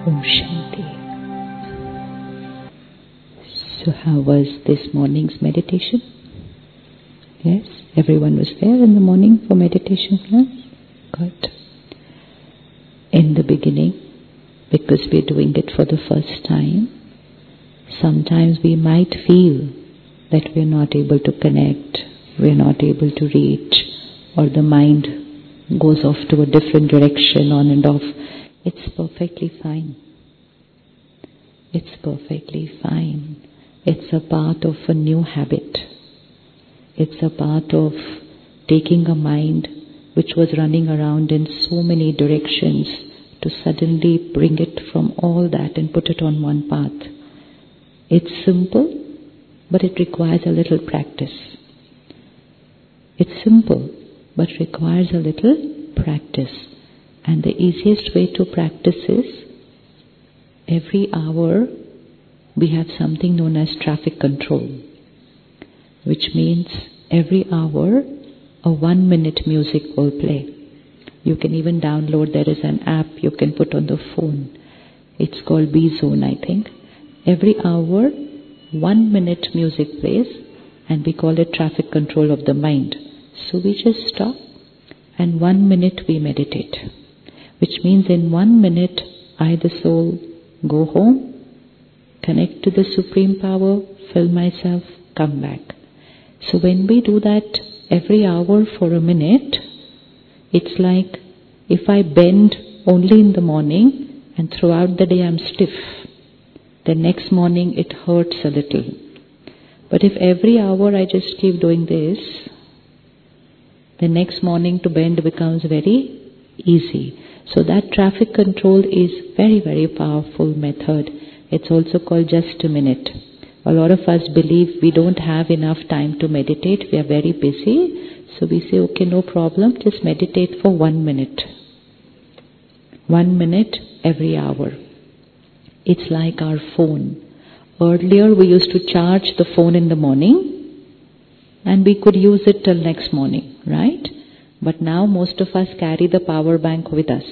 Om Shanti. So how was this morning's meditation? Yes, everyone was there in the morning for meditation class? Good. In the beginning, because we're doing it for the first time, sometimes we might feel that we're not able to connect, we're not able to reach, or the mind goes off to a different direction, on and off. It's perfectly fine. It's perfectly fine. It's a part of a new habit. It's a part of taking a mind which was running around in so many directions to suddenly bring it from all that and put it on one path. It's simple, but it requires a little practice. It's simple, but requires a little practice. And the easiest way to practice is, every hour we have something known as traffic control, which means every hour a 1-minute music will play. You can even download, there is an app you can put on the phone. It's called B-Zone, I think. Every hour, 1-minute music plays, and we call it traffic control of the mind. So we just stop, and 1 minute we meditate. Which means in 1 minute, I, the soul, go home, connect to the Supreme Power, fill myself, come back. So when we do that every hour for a minute, it's like if I bend only in the morning and throughout the day I'm stiff, the next morning it hurts a little. But if every hour I just keep doing this, the next morning to bend becomes very easy. So that traffic control is very, very powerful method. It's also called just a minute. A lot of us believe we don't have enough time to meditate. We are very busy. So we say, okay, no problem. Just meditate for 1 minute. 1 minute every hour. It's like our phone. Earlier we used to charge the phone in the morning and we could use it till next morning, right? But now most of us carry the power bank with us,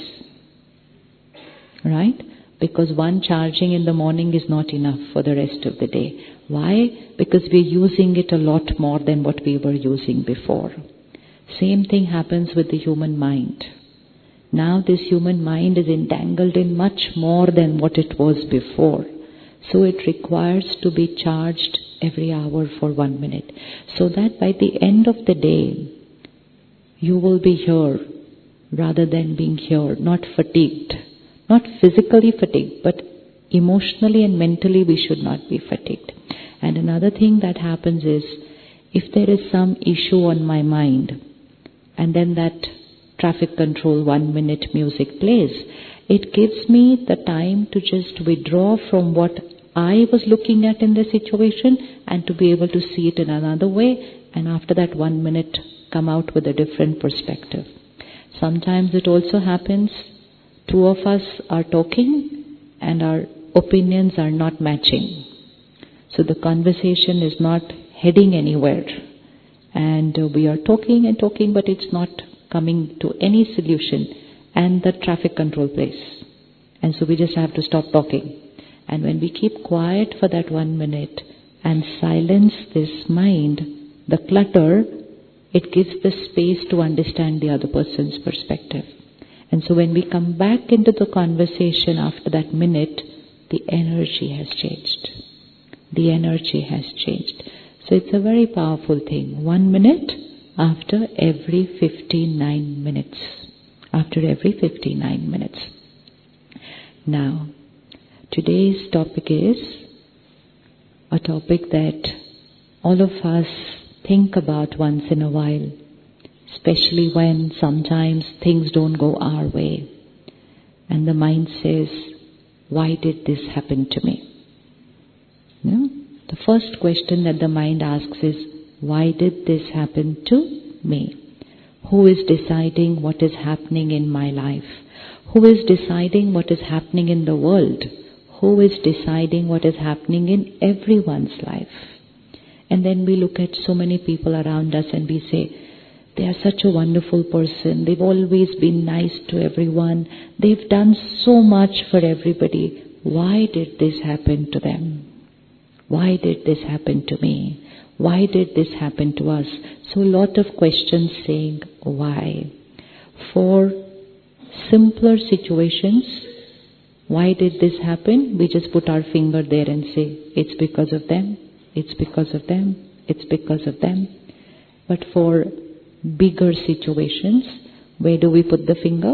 right? Because one charging in the morning is not enough for the rest of the day. Why? Because we're using it a lot more than what we were using before. Same thing happens with the human mind. Now this human mind is entangled in much more than what it was before. So it requires to be charged every hour for 1 minute. So that by the end of the day, you will be here rather than being here, not fatigued. Not physically fatigued, but emotionally and mentally we should not be fatigued. And another thing that happens is, if there is some issue on my mind, and then that traffic control 1 minute music plays, it gives me the time to just withdraw from what I was looking at in the situation and to be able to see it in another way, and after that 1 minute come out with a different perspective. Sometimes it also happens, two of us are talking and our opinions are not matching. So the conversation is not heading anywhere. And we are talking and talking, but it's not coming to any solution. And the traffic control plays. And so we just have to stop talking. And when we keep quiet for that 1 minute and silence this mind, the clutter, it gives the space to understand the other person's perspective. And so when we come back into the conversation after that minute, the energy has changed. The energy has changed. So it's a very powerful thing. 1 minute after every 59 minutes. After every 59 minutes. Now, today's topic is a topic that all of us think about once in a while, especially when sometimes things don't go our way. And the mind says, why did this happen to me? No? The first question that the mind asks is, why did this happen to me? Who is deciding what is happening in my life? Who is deciding what is happening in the world? Who is deciding what is happening in everyone's life? And then we look at so many people around us and we say, they are such a wonderful person. They've always been nice to everyone. They've done so much for everybody. Why did this happen to them? Why did this happen to me? Why did this happen to us? So a lot of questions saying why. For simpler situations, why did this happen? We just put our finger there and say, it's because of them, it's because of them, it's because of them. But for bigger situations, where do we put the finger?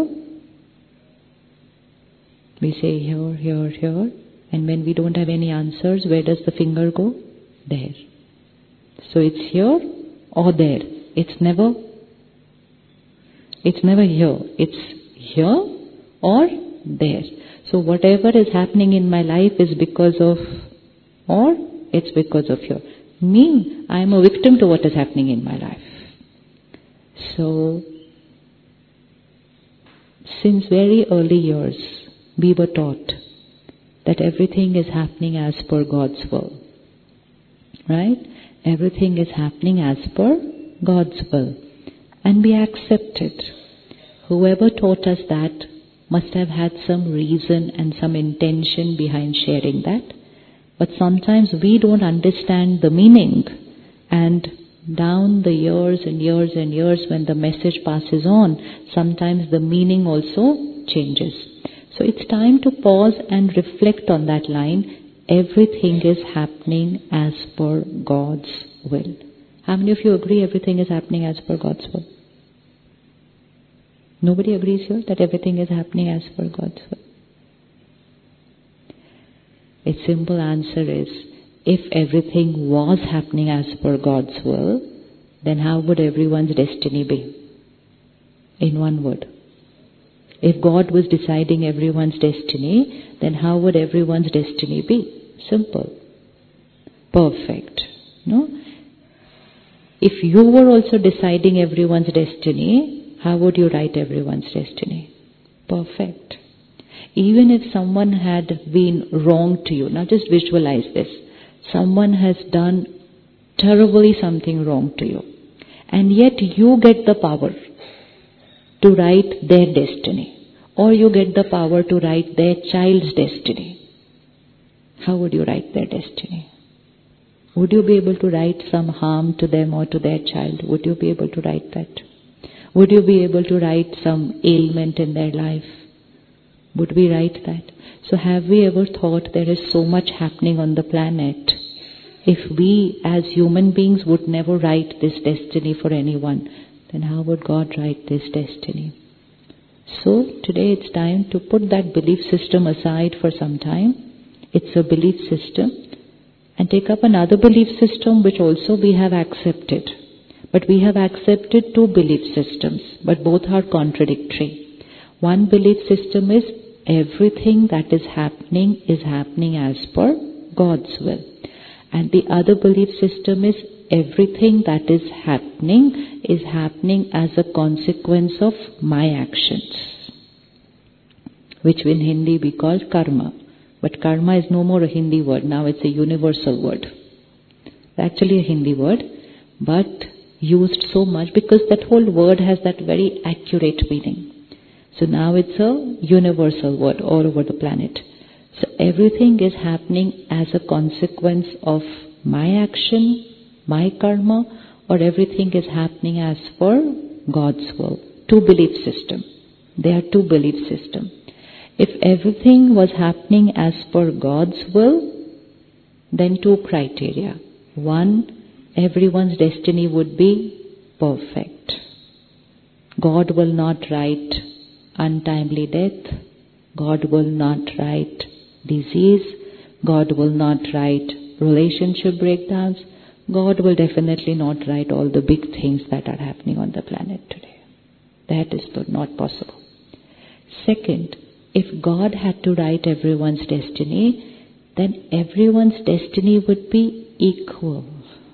We say here, here, here. And when we don't have any answers, where does the finger go? There. So it's here or there. It's never here. It's here or there. So whatever is happening in my life is because of, or it's because of here. Me, I am a victim to what is happening in my life. So, since very early years, we were taught that everything is happening as per God's will. Right? Everything is happening as per God's will. And we accept it. Whoever taught us that must have had some reason and some intention behind sharing that. But sometimes we don't understand the meaning. And down the years and years and years, when the message passes on, sometimes the meaning also changes. So it's time to pause and reflect on that line. Everything is happening as per God's will. How many of you agree everything is happening as per God's will? Nobody agrees here that everything is happening as per God's will. A simple answer is, if everything was happening as per God's will, then how would everyone's destiny be? In one word. If God was deciding everyone's destiny, then how would everyone's destiny be? Simple. Perfect. No? If you were also deciding everyone's destiny, how would you write everyone's destiny? Perfect. Even if someone had been wrong to you, now just visualize this. Someone has done terribly something wrong to you, and yet you get the power to write their destiny, or you get the power to write their child's destiny. How would you write their destiny? Would you be able to write some harm to them or to their child? Would you be able to write that? Would you be able to write some ailment in their life? Would we write that? So have we ever thought there is so much happening on the planet? If we as human beings would never write this destiny for anyone, then how would God write this destiny? So today it's time to put that belief system aside for some time. It's a belief system. And take up another belief system which also we have accepted. But we have accepted two belief systems, but both are contradictory. One belief system is everything that is happening as per God's will. And the other belief system is everything that is happening as a consequence of my actions, which in Hindi we call karma. But karma is no more a Hindi word, now it's a universal word. Actually a Hindi word, but used so much because that whole word has that very accurate meaning. So now it's a universal word all over the planet. So everything is happening as a consequence of my action, my karma, or everything is happening as per God's will. Two belief systems. There are two belief systems. If everything was happening as per God's will, then two criteria. One, everyone's destiny would be perfect. God will not write untimely death. God will not write disease. God will not write relationship breakdowns. God will definitely not write all the big things that are happening on the planet today. That is not possible. Second, if God had to write everyone's destiny, then everyone's destiny would be equal.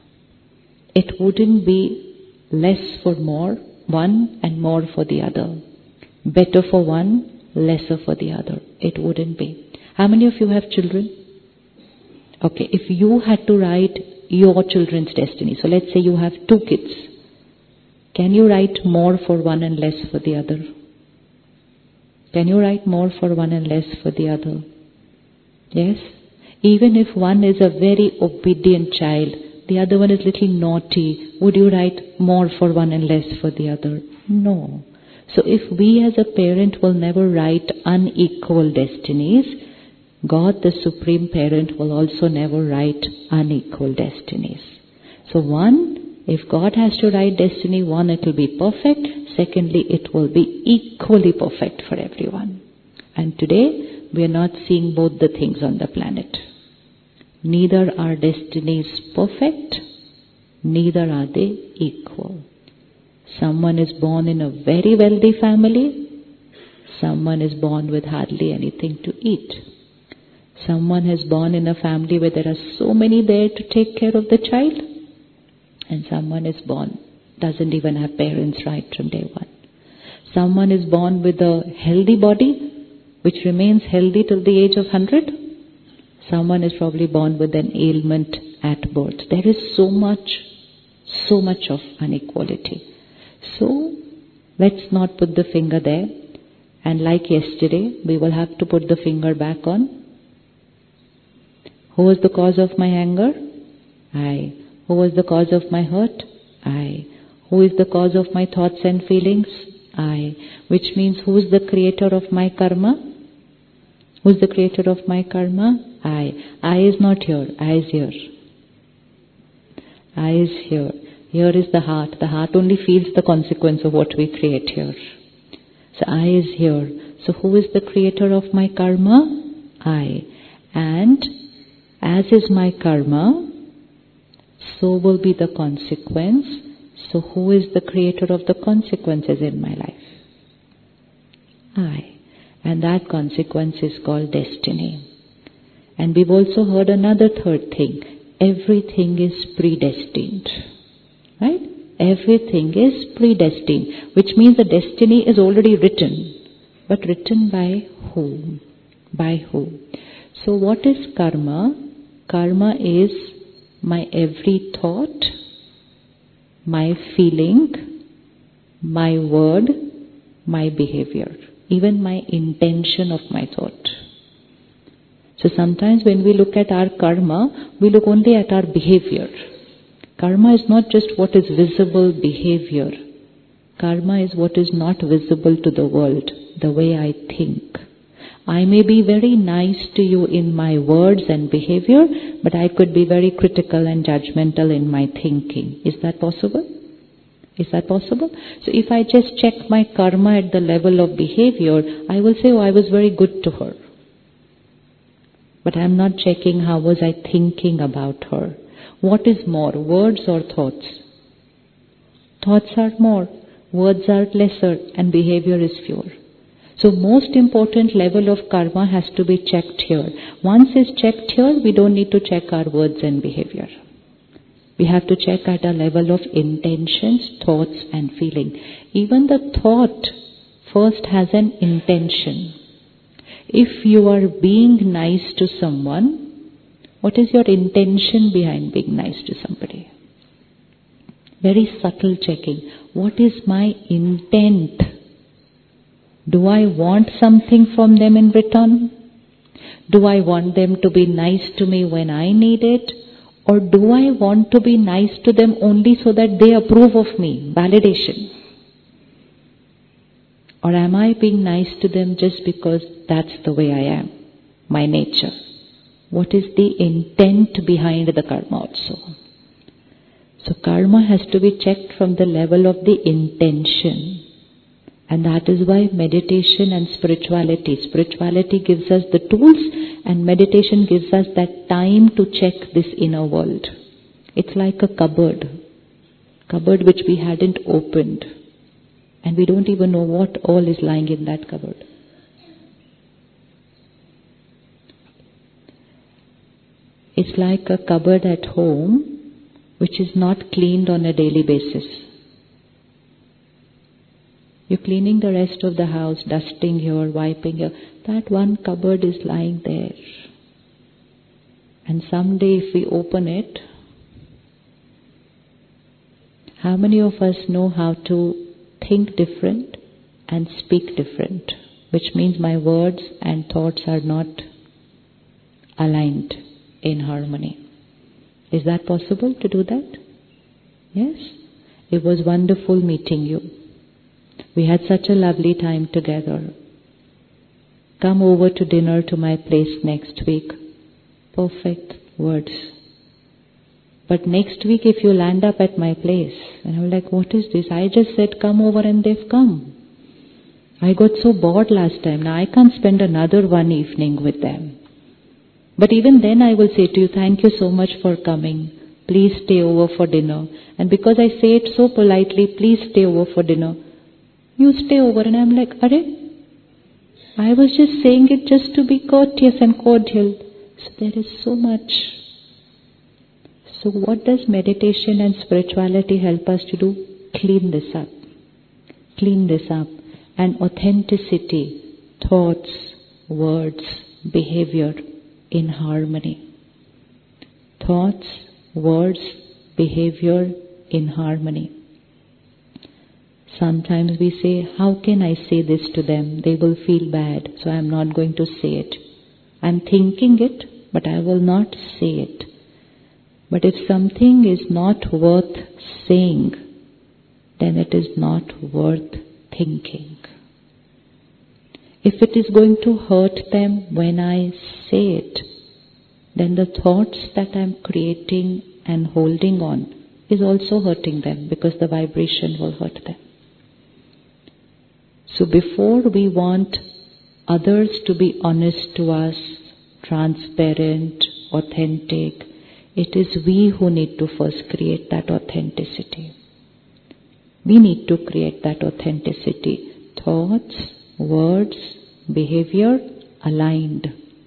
It wouldn't be less for more, one and more for the other. Better for one, lesser for the other. It wouldn't be. How many of you have children? Okay, if you had to write your children's destiny, so let's say you have two kids, Can you write more for one and less for the other? Can you write more for one and less for the other? Yes? Even if one is a very obedient child, the other one is little naughty, would you write more for one and less for the other? No. So if we as a parent will never write unequal destinies, God the Supreme Parent will also never write unequal destinies. So one, if God has to write destiny, one, it will be perfect. Secondly, it will be equally perfect for everyone. And today, we are not seeing both the things on the planet. Neither are destinies perfect, neither are they equal. Someone is born in a very wealthy family, someone is born with hardly anything to eat. Someone is born in a family where there are so many there to take care of the child, and someone is born, doesn't even have parents right from day one. Someone is born with a healthy body, which remains healthy till the age of 100. Someone is probably born with an ailment at birth. There is so much of inequality. So, let's not put the finger there. And like yesterday, we will have to put the finger back on. Who was the cause of my anger? I. Who was the cause of my hurt? I. Who is the cause of my thoughts and feelings? I. Which means, who is the creator of my karma? Who is the creator of my karma? I. I is not here. I is here. I is here. Here is the heart. The heart only feels the consequence of what we create here. So I is here. So who is the creator of my karma? I. And as is my karma, so will be the consequence. So who is the creator of the consequences in my life? I. And that consequence is called destiny. And we've also heard another third thing. Everything is predestined. Right? Everything is predestined. Which means the destiny is already written. But written by whom? By who? So what is karma? Karma is my every thought, my feeling, my word, my behavior, even my intention of my thought. So sometimes when we look at our karma, we look only at our behavior. Karma is not just what is visible behavior. Karma is what is not visible to the world, the way I think. I may be very nice to you in my words and behavior, but I could be very critical and judgmental in my thinking. Is that possible? Is that possible? So if I just check my karma at the level of behavior, I will say, oh, I was very good to her. But I am not checking how was I thinking about her. What is more, words or thoughts? Thoughts are more, words are lesser, and behavior is fewer. So most important level of karma has to be checked here. Once it's checked here, we don't need to check our words and behavior. We have to check at a level of intentions, thoughts and feeling. Even the thought first has an intention. If you are being nice to someone, what is your intention behind being nice to somebody? Very subtle checking. What is my intent? Do I want something from them in return? Do I want them to be nice to me when I need it? Or do I want to be nice to them only so that they approve of me? Validation. Or am I being nice to them just because that's the way I am? My nature. What is the intent behind the karma also? So karma has to be checked from the level of the intention. And that is why meditation and spirituality gives us the tools, and meditation gives us that time to check this inner world. It's like a cupboard which we hadn't opened. And we don't even know what all is lying in that cupboard. It's like a cupboard at home which is not cleaned on a daily basis. You're cleaning the rest of the house, dusting here, wiping here. That one cupboard is lying there. And someday if we open it, How many of us know how to think different and speak different? Which means my words and thoughts are not aligned in harmony. Is that possible to do that? Yes? It was wonderful meeting you. We had such a lovely time together. Come over to dinner to my place next week. Perfect words. But next week if you land up at my place, and I'm like, what is this? I just said come over and they've come. I got so bored last time. Now I can't spend another one evening with them. But even then I will say to you, thank you so much for coming. Please stay over for dinner. And because I say it so politely, please stay over for dinner, you stay over. And I'm like, Are? I was just saying it just to be courteous and cordial. So there is so much. So what does meditation and spirituality help us to do? Clean this up. Clean this up. And authenticity, thoughts, words, behavior in harmony. Thoughts, words, behavior in harmony. Sometimes we say, how can I say this to them? They will feel bad, so I am not going to say it. I am thinking it, but I will not say it. But if something is not worth saying, then it is not worth thinking. If it is going to hurt them when I say it, then the thoughts that I am creating and holding on is also hurting them, because the vibration will hurt them. So before we want others to be honest to us, transparent, authentic, it is we who need to first create that authenticity. We need to create that authenticity. Thoughts, words, behavior aligned.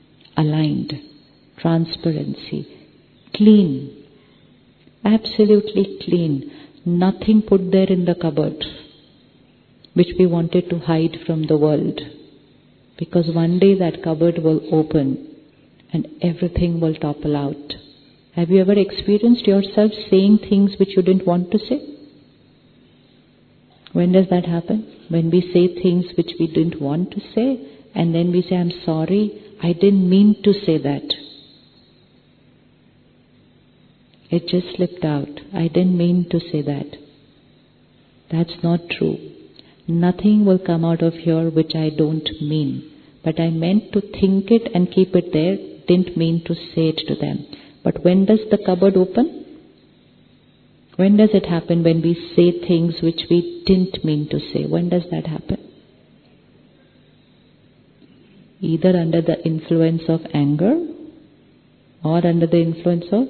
Transparency. Clean. Absolutely clean. Nothing put there in the cupboard which we wanted to hide from the world. Because one day that cupboard will open and everything will topple out. Have you ever experienced yourself saying things which you didn't want to say? When does that happen? When we say things which we didn't want to say, and then we say, I'm sorry, I didn't mean to say that. It just slipped out. I didn't mean to say that. That's not true. Nothing will come out of here which I don't mean. But I meant to think it and keep it there, didn't mean to say it to them. But when does the cupboard open? When does it happen? When we say things which we didn't mean to say. When does that happen? Either under the influence of anger or under the influence of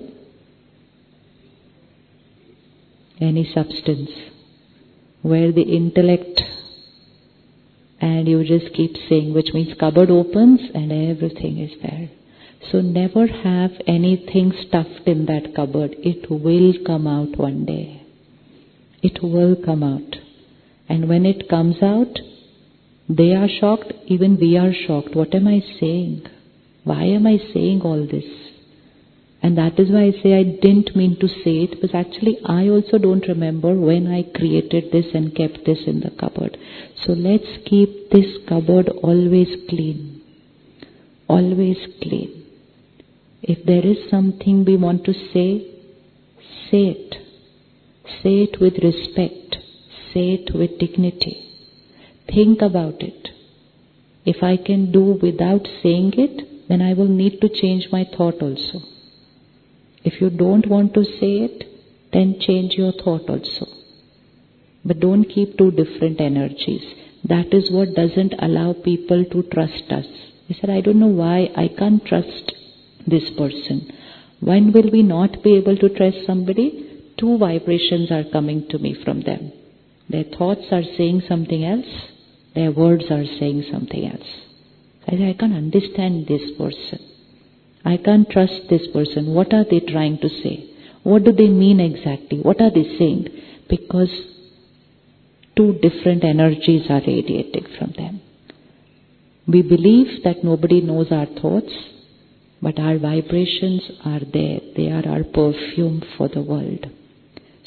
any substance, where the intellect and you just keep saying, which means cupboard opens and everything is there. So never have anything stuffed in that cupboard. It will come out one day. It will come out. And when it comes out, they are shocked, even we are shocked. What am I saying? Why am I saying all this? And that is why I say I didn't mean to say it, because actually I also don't remember when I created this and kept this in the cupboard. So let's keep this cupboard always clean. Always clean. If there is something we want to say it. Say it with respect. Say it with dignity. Think about it. If I can do without saying it, then I will need to change my thought also. If you don't want to say it, then change your thought also. But don't keep two different energies. That is what doesn't allow people to trust us. He said, I don't know why I can't trust this person. When will we not be able to trust somebody? Two vibrations are coming to me from them. Their thoughts are saying something else. Their words are saying something else. I say, I can't understand this person. I can't trust this person. What are they trying to say? What do they mean exactly? What are they saying? Because two different energies are radiating from them. We believe that nobody knows our thoughts, but our vibrations are there. They are our perfume for the world.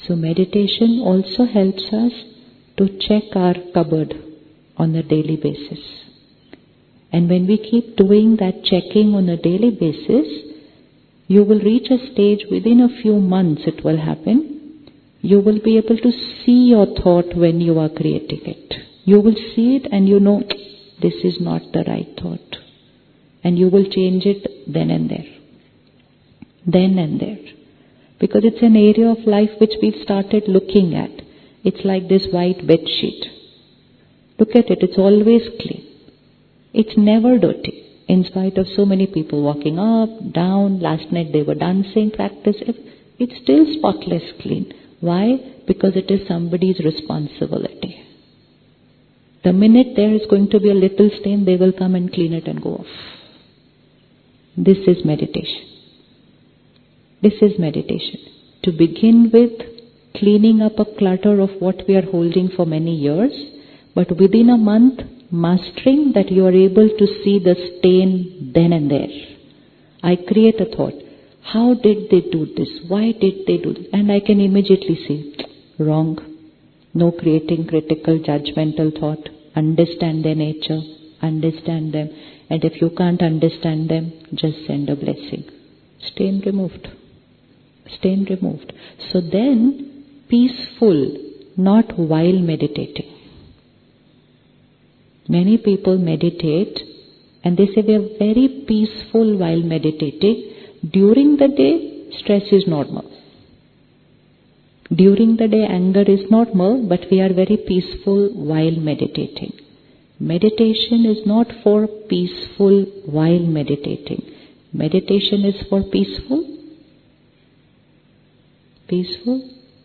So meditation also helps us to check our cupboard on a daily basis. And when we keep doing that checking on a daily basis, you will reach a stage within a few months it will happen. You will be able to see your thought when you are creating it. You will see it and you know, this is not the right thought. And you will change it then and there. Then and there. Because it's an area of life which we've started looking at. It's like this white bed sheet. Look at it, it's always clean. It's never dirty. In spite of so many people walking up, down, last night they were dancing, practice, it's still spotless clean. Why? Because it is somebody's responsibility. The minute there is going to be a little stain, they will come and clean it and go off. This is meditation. This is meditation. To begin with, cleaning up a clutter of what we are holding for many years, but within a month, mastering that you are able to see the stain then and there. I create a thought. How did they do this? Why did they do this? And I can immediately see, wrong. No creating critical, judgmental thought. Understand their nature. Understand them. And if you can't understand them, just send a blessing. Stain removed. Stain removed. So then, peaceful, not while meditating. Many people meditate and they say we are very peaceful while meditating. During the day, stress is normal. During the day, anger is normal, but we are very peaceful while meditating. Meditation is not for peaceful while meditating. Meditation is for peaceful. Peaceful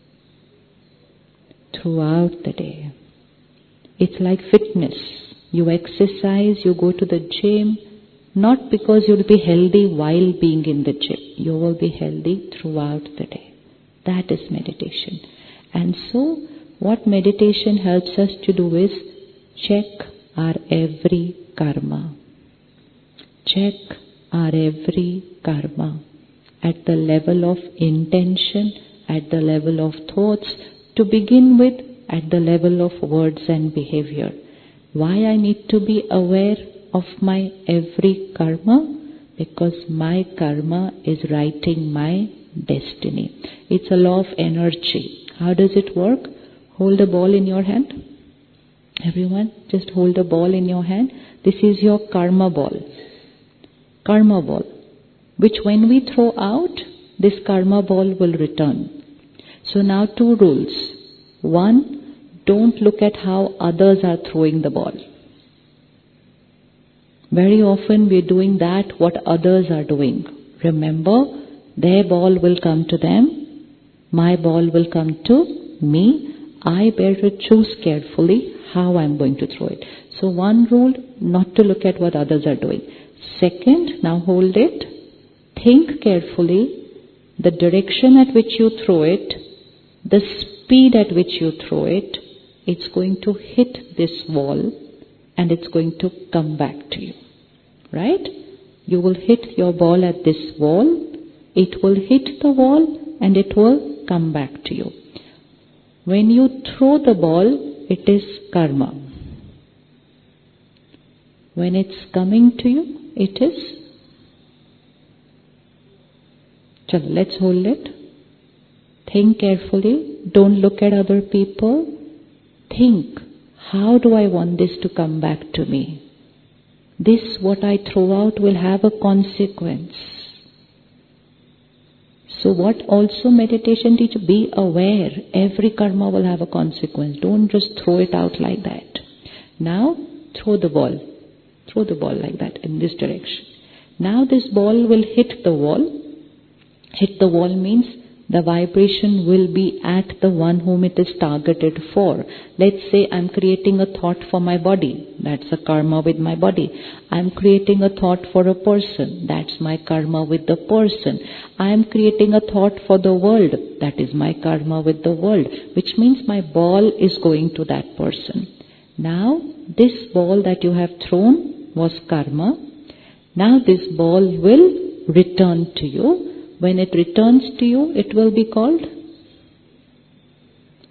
throughout the day. It's like fitness. You exercise, you go to the gym, not because you'll be healthy while being in the gym. You will be healthy throughout the day. That is meditation. And so, what meditation helps us to do is check our every karma. Check our every karma at the level of intention, at the level of thoughts, to begin with, at the level of words and behavior. Why I need to be aware of my every karma? Because my karma is writing my destiny. It's a law of energy. How does it work? Hold a ball in your hand. Everyone, just hold a ball in your hand. This is your karma ball. Karma ball. Which when we throw out, this karma ball will return. So now 2 rules. 1, don't look at how others are throwing the ball. Very often we are doing that what others are doing. Remember, their ball will come to them, my ball will come to me. I better choose carefully how I am going to throw it. So 1 rule, not to look at what others are doing. 2nd, now hold it. Think carefully the direction at which you throw it, the speed at which you throw it. It's going to hit this wall and it's going to come back to you. Right? You will hit your ball at this wall. It will hit the wall and it will come back to you. When you throw the ball, it is karma. When it's coming to you, it is. Chalo, let's hold it. Think carefully. Don't look at other people. Think, how do I want this to come back to me? This, what I throw out, will have a consequence. So what also meditation teaches? Be aware. Every karma will have a consequence. Don't just throw it out like that. Now, throw the ball. Throw the ball like that in this direction. Now this ball will hit the wall. Hit the wall means the vibration will be at the one whom it is targeted for. Let's say I'm creating a thought for my body. That's a karma with my body. I'm creating a thought for a person. That's my karma with the person. I'm creating a thought for the world. That is my karma with the world. Which means my ball is going to that person. Now, this ball that you have thrown was karma. Now this ball will return to you. When it returns to you, it will be called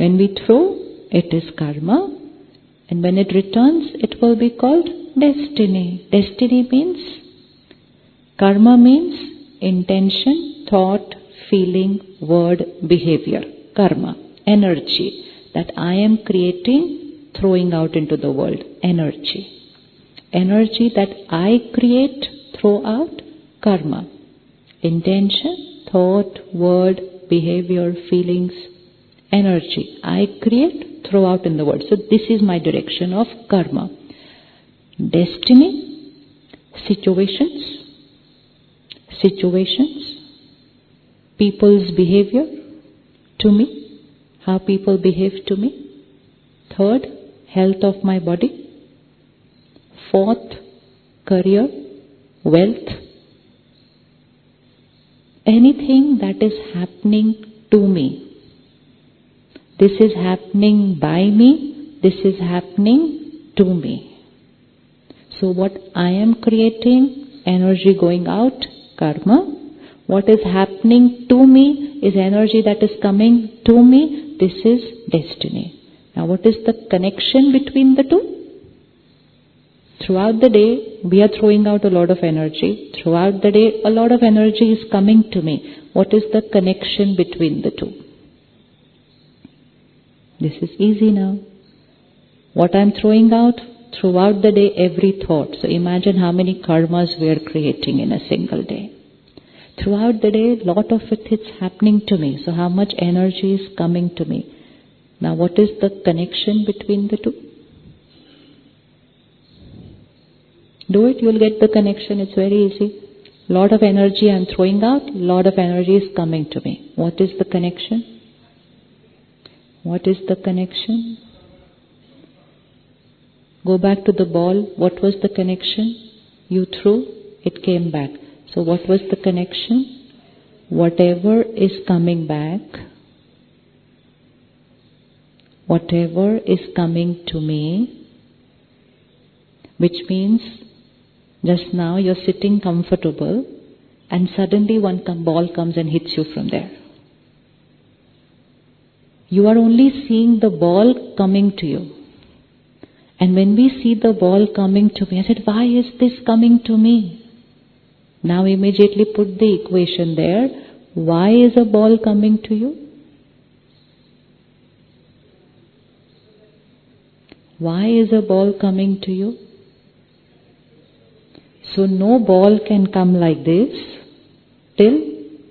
When we throw, it is karma. And when it returns, it will be called destiny. Destiny means, karma means intention, thought, feeling, word, behavior. Karma, energy that I am creating, throwing out into the world. Energy. Energy that I create, throw out, karma. Intention, thought, word, behavior, feelings, energy. I create, throw out in the world. So this is my direction of karma. Destiny, situations, people's behavior to me, how people behave to me. Third, health of my body. Fourth, career, wealth. Anything that is happening to me. This is happening by me. This is happening to me. So what I am creating, energy going out, karma. What is happening to me is energy that is coming to me. This is destiny. Now what is the connection between the two? Throughout the day, we are throwing out a lot of energy. Throughout the day, a lot of energy is coming to me. What is the connection between the two? This is easy now. What I am throwing out throughout the day, every thought. So imagine how many karmas we are creating in a single day. Throughout the day, lot of it is happening to me. So how much energy is coming to me? Now what is the connection between the two? Do it, you will get the connection. It's very easy. Lot of energy I am throwing out, lot of energy is coming to me. What is the connection? What is the connection? Go back to the ball. What was the connection? You threw, it came back. So what was the connection? Whatever is coming back, whatever is coming to me, which means just now you're sitting comfortable and suddenly one ball comes and hits you from there. You are only seeing the ball coming to you. And when we see the ball coming to me, I said, why is this coming to me? Now immediately put the equation there. Why is a ball coming to you? Why is a ball coming to you? So no ball can come like this till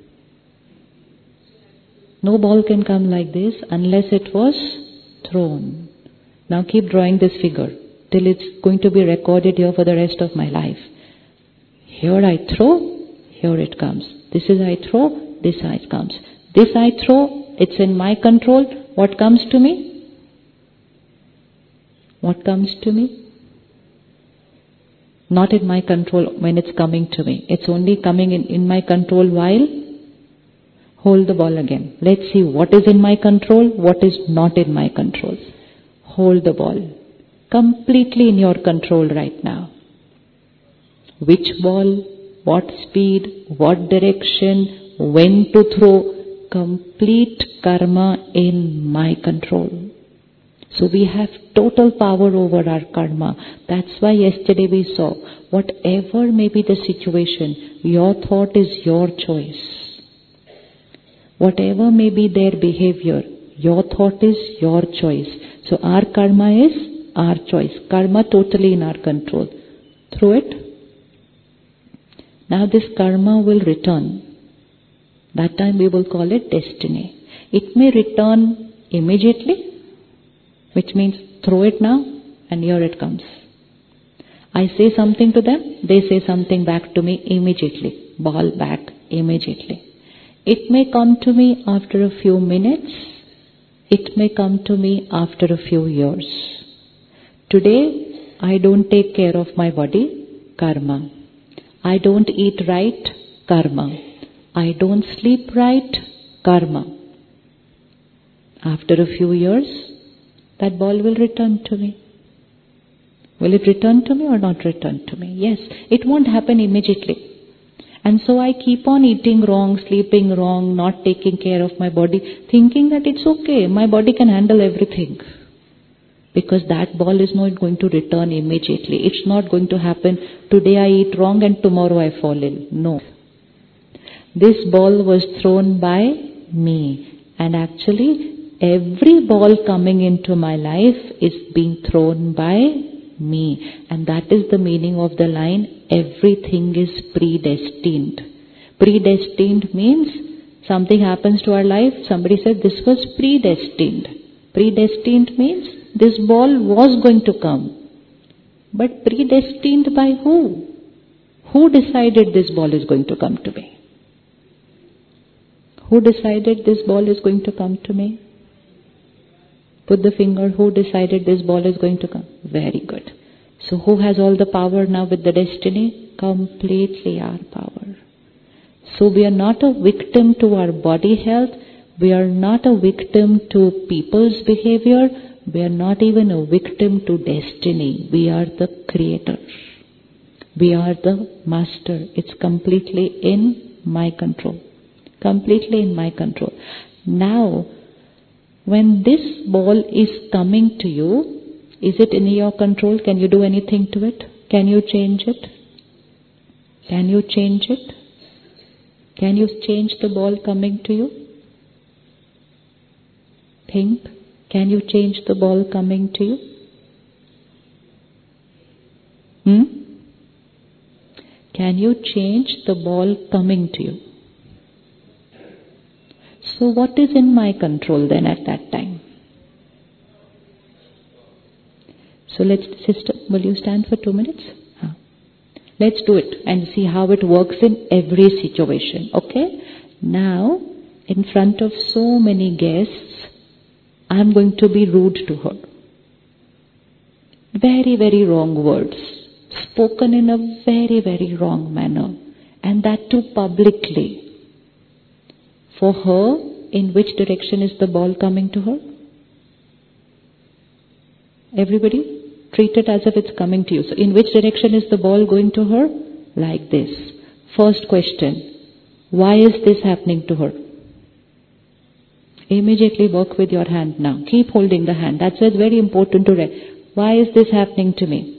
no ball can come like this unless it was thrown. Now keep drawing this figure till it's going to be recorded here for the rest of my life. Here I throw, here it comes. This is I throw, this it comes. This I throw, it's in my control. What comes to me? What comes to me? Not in my control when it's coming to me. It's only coming in my control while hold the ball again. Let's see what is in my control, what is not in my control. Hold the ball. Completely in your control right now. Which ball, what speed, what direction, when to throw. Complete karma in my control. So we have total power over our karma. That's why yesterday we saw, whatever may be the situation, your thought is your choice. Whatever may be their behavior, your thought is your choice. So our karma is our choice. Karma totally in our control. Through it. Now this karma will return. That time we will call it destiny. It may return immediately, which means throw it now and here it comes. I say something to them, they say something back to me immediately. Ball back immediately. It may come to me after a few minutes. It may come to me after a few years. Today, I don't take care of my body, karma. I don't eat right, karma. I don't sleep right, karma. After a few years, that ball will return to me. Will it return to me or not return to me? Yes, it won't happen immediately. And so I keep on eating wrong, sleeping wrong, not taking care of my body, thinking that it's okay, my body can handle everything. Because that ball is not going to return immediately. It's not going to happen, today I eat wrong and tomorrow I fall ill. No. This ball was thrown by me. And actually, every ball coming into my life is being thrown by me. And that is the meaning of the line, everything is predestined. Predestined means something happens to our life, somebody said this was predestined. Predestined means this ball was going to come. But predestined by who? Who decided this ball is going to come to me? Who decided this ball is going to come to me? Put the finger, who decided this ball is going to come? Very good. So who has all the power now with the destiny? Completely our power. So we are not a victim to our body health. We are not a victim to people's behavior. We are not even a victim to destiny. We are the creator. We are the master. It's completely in my control. Completely in my control. Now, when this ball is coming to you, is it in your control? Can you do anything to it? Can you change it? Can you change it? Can you change the ball coming to you? Think. Can you change the ball coming to you? Can you change the ball coming to you? So what is in my control then at that time? So sister, will you stand for 2 minutes? Let's do it and see how it works in every situation. Okay? Now, in front of so many guests, I'm going to be rude to her. Very, very wrong words. Spoken in a very, very wrong manner. And that too publicly. For her, in which direction is the ball coming to her? Everybody? Treat it as if it's coming to you. So in which direction is the ball going to her? Like this. First question. Why is this happening to her? Immediately work with your hand now. Keep holding the hand. That's why it's very important to read. Why is this happening to me?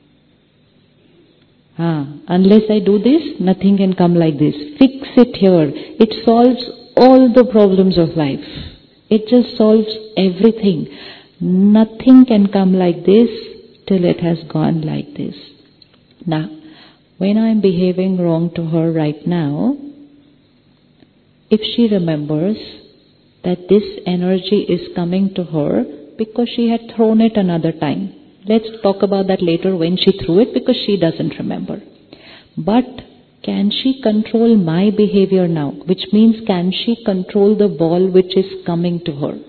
Unless I do this, nothing can come like this. Fix it here. It solves all the problems of life. It just solves everything. Nothing can come like this till it has gone like this. Now, when I am behaving wrong to her right now, if she remembers that this energy is coming to her because she had thrown it another time. Let's talk about that later when she threw it, because she doesn't remember. But can she control my behavior now? Which means, can she control the ball which is coming to her?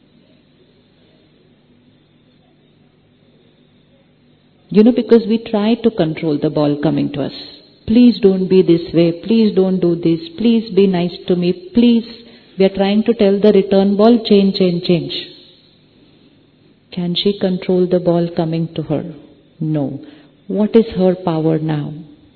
Because we try to control the ball coming to us. Please don't be this way. Please don't do this. Please be nice to me. Please. We are trying to tell the return ball, change. Can she control the ball coming to her? No. What is her power now?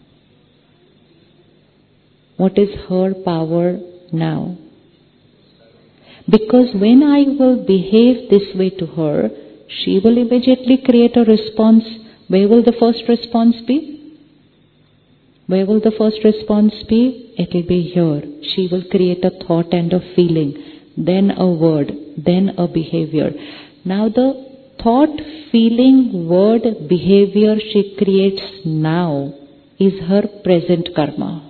What is her power now? Because when I will behave this way to her, she will immediately create a response. Where will the first response be? Where will the first response be? It will be here. She will create a thought and a feeling, then a word, then a behavior. Now the thought, feeling, word, behavior she creates now is her present karma.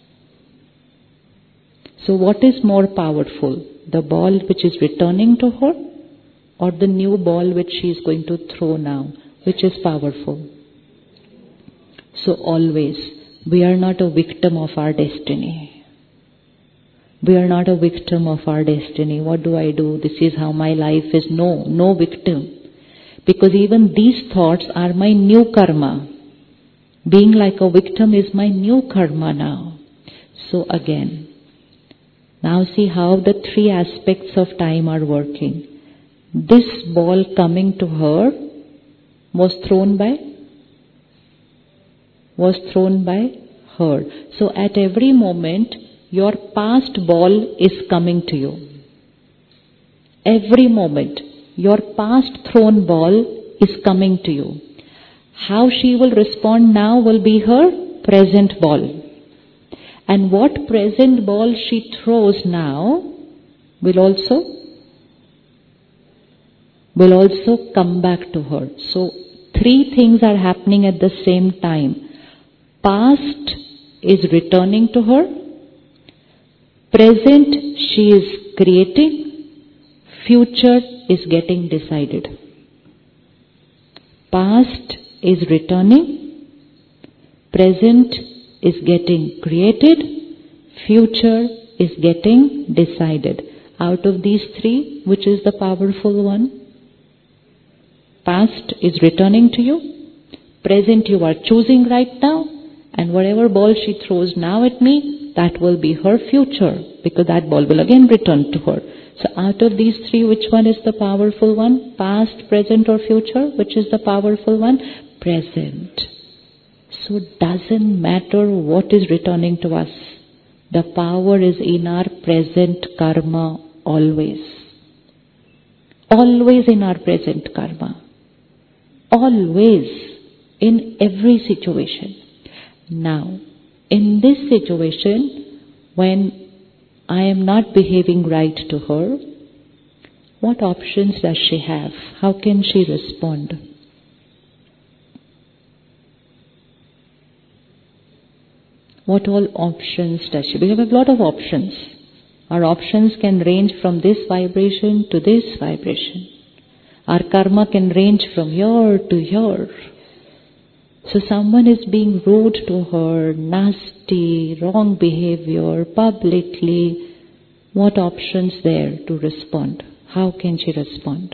So what is more powerful? The ball which is returning to her, or the new ball which she is going to throw now? Which is powerful? So always, we are not a victim of our destiny. We are not a victim of our destiny. What do I do? This is how my life is. No victim. Because even these thoughts are my new karma. Being like a victim is my new karma now. So again, now see how the three aspects of time are working. This ball coming to her was thrown by her. So at every moment, your past ball is coming to you. Every moment, your past thrown ball is coming to you. How she will respond now will be her present ball. And what present ball she throws now will also come back to her. So, three things are happening at the same time. Past is returning to her. Present she is creating. Future is getting decided. Past is returning. Present is getting created. Future is getting decided. Out of these three, which is the powerful one? Past is returning to you. Present you are choosing right now. And whatever ball she throws now at me, that will be her future. Because that ball will again return to her. So out of these three, which one is the powerful one? Past, present or future? Which is the powerful one? Present. So doesn't matter what is returning to us. The power is in our present karma always. Always in our present karma. Always. In every situation. Now, in this situation, when I am not behaving right to her, what options does she have? How can she respond? What all options does she? We have a lot of options. Our options can range from this vibration to this vibration. Our karma can range from here to here. So someone is being rude to her, nasty, wrong behavior, publicly. What options there to respond? How can she respond?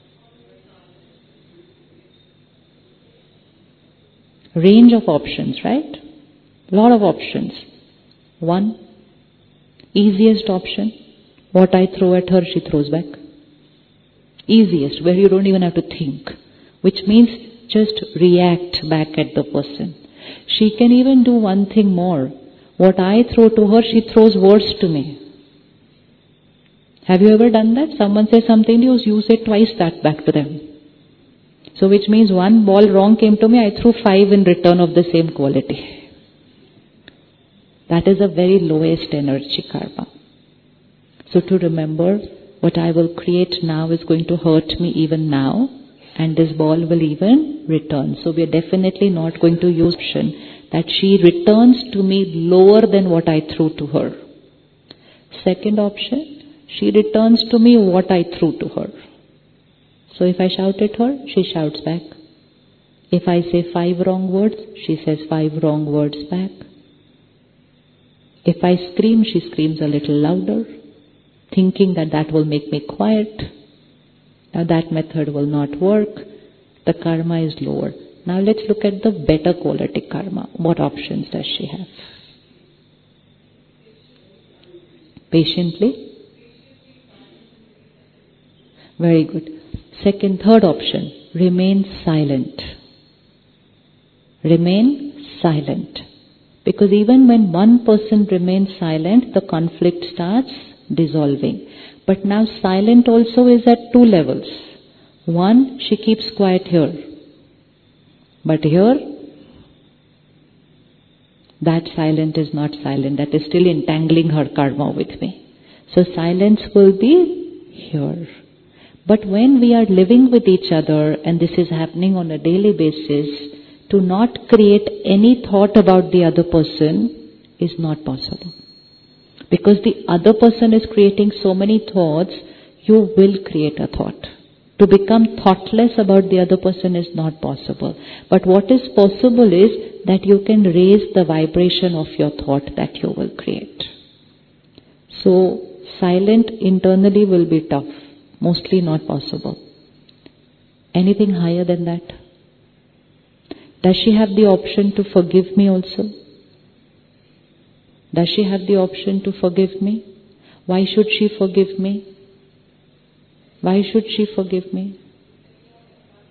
Range of options, right? Lot of options. One, easiest option. What I throw at her, she throws back. Easiest, where you don't even have to think. Which means just react back at the person. She can even do one thing more. What I throw to her, she throws worse to me. Have you ever done that? Someone says something to you, you say twice that back to them. So which means one ball wrong came to me, I threw 5 in return of the same quality. That is a very lowest energy karma. So to remember, what I will create now is going to hurt me even now. And this ball will even return. So we are definitely not going to use option that she returns to me lower than what I threw to her. Second option, she returns to me what I threw to her. So if I shout at her, she shouts back. If I say 5 wrong words, she says 5 wrong words back. If I scream, she screams a little louder, thinking that that will make me quiet. Now that method will not work. The karma is lower. Now let's look at the better quality karma. What options does she have? Patiently. Very good. Third option, remain silent. Remain silent. Because even when one person remains silent, the conflict starts dissolving. But now silent also is at 2 levels. One, she keeps quiet here. But here, that silent is not silent. That is still entangling her karma with me. So silence will be here. But when we are living with each other, and this is happening on a daily basis, to not create any thought about the other person is not possible. Because the other person is creating so many thoughts, you will create a thought. To become thoughtless about the other person is not possible. But what is possible is that you can raise the vibration of your thought that you will create. So, silent internally will be tough. Mostly not possible. Anything higher than that? Does she have the option to forgive me also? Does she have the option to forgive me? Why should she forgive me? Why should she forgive me?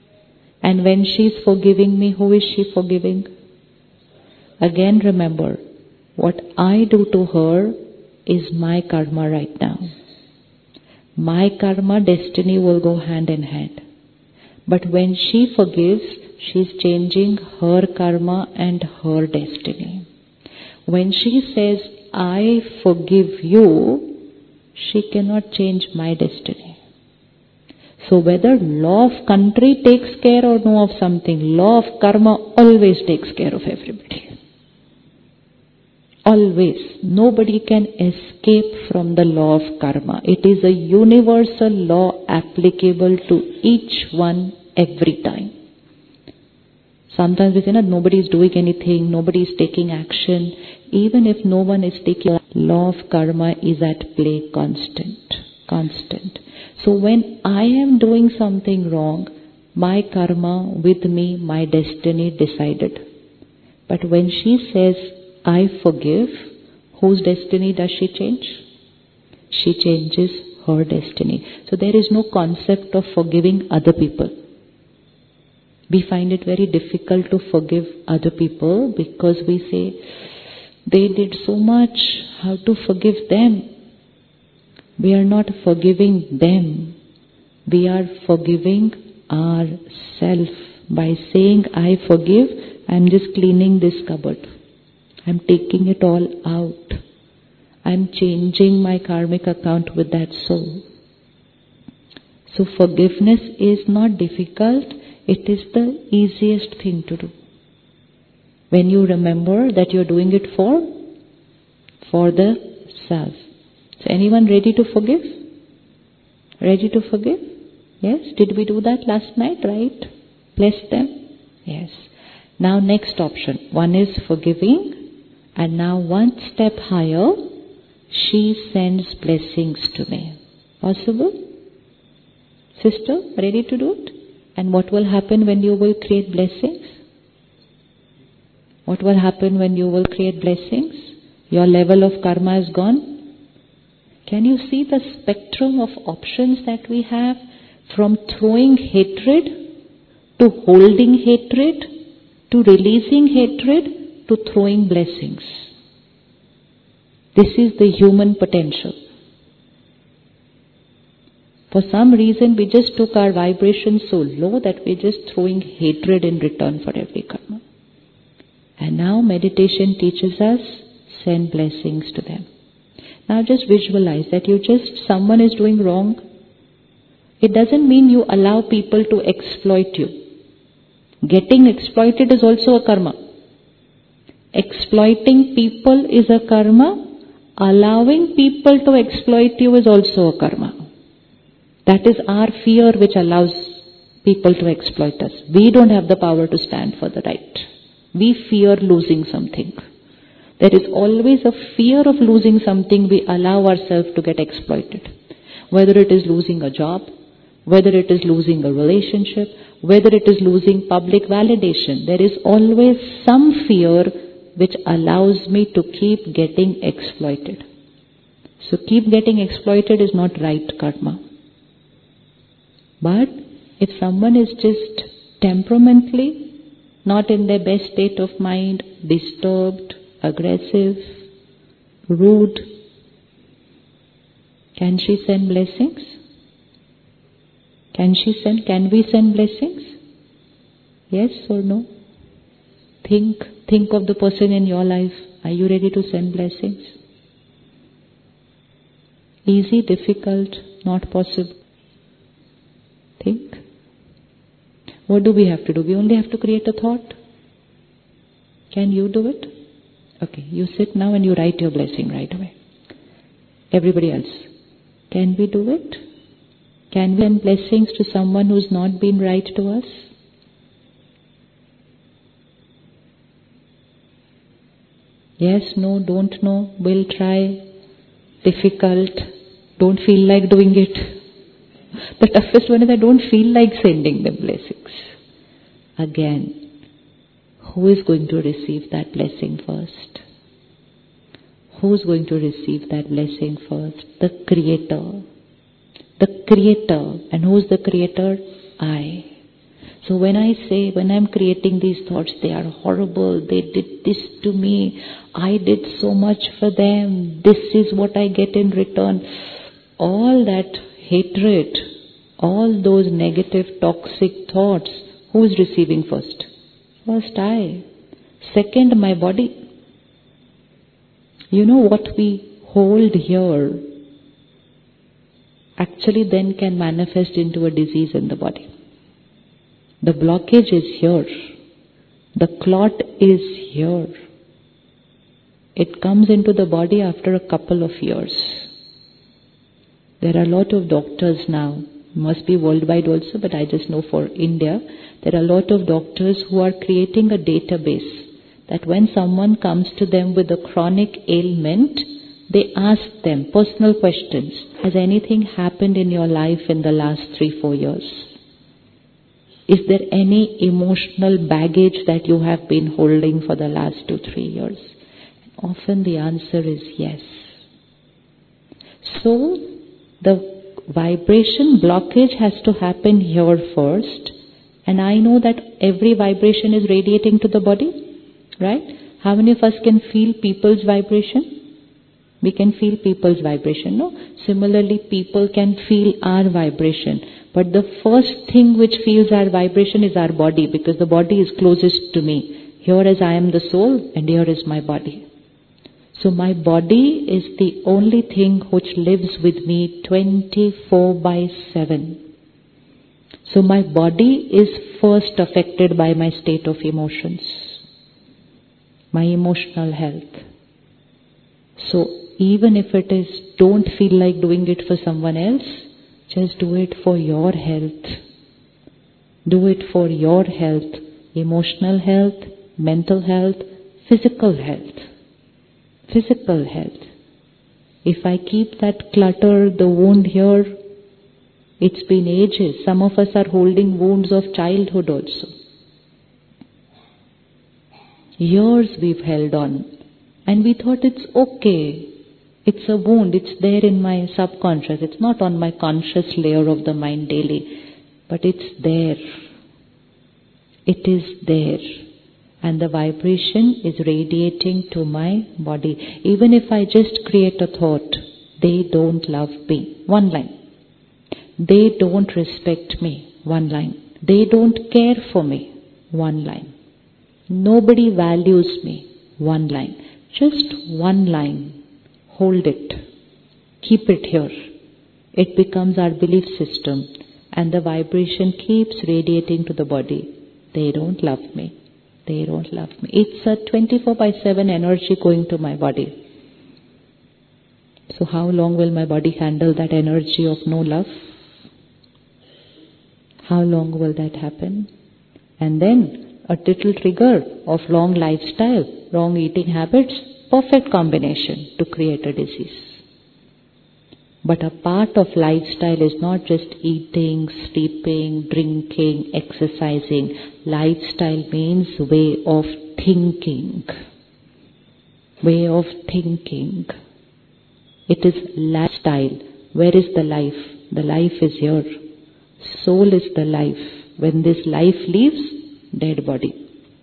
And when she is forgiving me, who is she forgiving? Again remember, What I do to her is my karma right now. My karma, destiny will go hand in hand. But when she forgives, she's changing her karma and her destiny. When she says, I forgive you, she cannot change my destiny. So whether law of country takes care or no of something, law of karma always takes care of everybody. Always. Nobody can escape from the law of karma. It is a universal law applicable to each one every time. Sometimes we say, nobody is doing anything, nobody is taking action. Even if no one is taking, law of karma is at play constant. So when I am doing something wrong, my karma with me, my destiny decided. But when she says, I forgive, whose destiny does she change? She changes her destiny. So there is no concept of forgiving other people. We find it very difficult to forgive other people because we say, they did so much, how to forgive them? We are not forgiving them. We are forgiving ourselves. By saying, I forgive, I am just cleaning this cupboard. I am taking it all out. I am changing my karmic account with that soul. So forgiveness is not difficult. It is the easiest thing to do. When you remember that you are doing it for the self. So anyone ready to forgive? Ready to forgive? Yes? Did we do that last night, right? Bless them? Yes. Now next option. One is forgiving. And now one step higher, she sends blessings to me. Possible? Sister, ready to do it? And what will happen when you will create blessings? What will happen when you will create blessings? Your level of karma is gone. Can you see the spectrum of options that we have? From throwing hatred, to holding hatred, to releasing hatred, to throwing blessings. This is the human potential. For some reason, we just took our vibration so low that we're just throwing hatred in return for every karma. And now meditation teaches us, send blessings to them. Now just visualize that someone is doing wrong. It doesn't mean you allow people to exploit you. Getting exploited is also a karma. Exploiting people is a karma. Allowing people to exploit you is also a karma. That is our fear which allows people to exploit us. We don't have the power to stand for the right. We fear losing something. There is always a fear of losing something. We allow ourselves to get exploited. Whether it is losing a job, whether it is losing a relationship, whether it is losing public validation. There is always some fear which allows me to keep getting exploited. So keep getting exploited is not right karma. But if someone is just temperamentally not in their best state of mind, disturbed, aggressive, rude, can she send blessings? Can we send blessings? Yes or no? Think of the person in your life. Are you ready to send blessings? Easy, difficult, not possible. Think. What do we have to do? We only have to create a thought. Can you do it? Okay, you sit now and you write your blessing right away. Everybody else. Can we do it? Can we send blessings to someone who's not been right to us? Yes, no, don't know, will try, difficult, don't feel like doing it. The toughest one is I don't feel like sending them blessings. Again, who is going to receive that blessing first? Who's going to receive that blessing first? The Creator. The Creator. And who's the Creator? I. So when I'm creating these thoughts, they are horrible, they did this to me, I did so much for them, this is what I get in return. All that hatred, all those negative toxic thoughts, who is receiving first? First I. Second, my body. You know what we hold here actually then can manifest into a disease in the body. The blockage is here. The clot is here. It comes into the body after a couple of years. There are a lot of doctors now, must be worldwide also, but I just know for India, there are a lot of doctors who are creating a database that when someone comes to them with a chronic ailment, they ask them personal questions. Has anything happened in your life in the last 3-4 years? Is there any emotional baggage that you have been holding for the last 2-3 years? Often the answer is yes. So the vibration blockage has to happen here first, and I know that every vibration is radiating to the body, right? How many of us can feel people's vibration? We can feel people's vibration, no? Similarly, people can feel our vibration. But the first thing which feels our vibration is our body, because the body is closest to me. Here as I am the soul, and here is my body. So my body is the only thing which lives with me 24/7. So my body is first affected by my state of emotions, my emotional health. So even if it is, don't feel like doing it for someone else, just do it for your health. Do it for your health, emotional health, mental health, physical health. Physical health. If I keep that clutter, the wound here, it's been ages. Some of us are holding wounds of childhood also. Years we've held on. And we thought it's okay. It's a wound. It's there in my subconscious. It's not on my conscious layer of the mind daily. But it's there. It is there. And the vibration is radiating to my body. Even if I just create a thought, they don't love me. One line. They don't respect me. One line. They don't care for me. One line. Nobody values me. One line. Just one line. Hold it. Keep it here. It becomes our belief system. And the vibration keeps radiating to the body. They don't love me. They don't love me. It's a 24/7 energy going to my body. So how long will my body handle that energy of no love? How long will that happen? And then a little trigger of wrong lifestyle, wrong eating habits, perfect combination to create a disease. But a part of lifestyle is not just eating, sleeping, drinking, exercising. Lifestyle means way of thinking. Way of thinking. It is lifestyle. Where is the life? The life is here. Soul is the life. When this life leaves, dead body.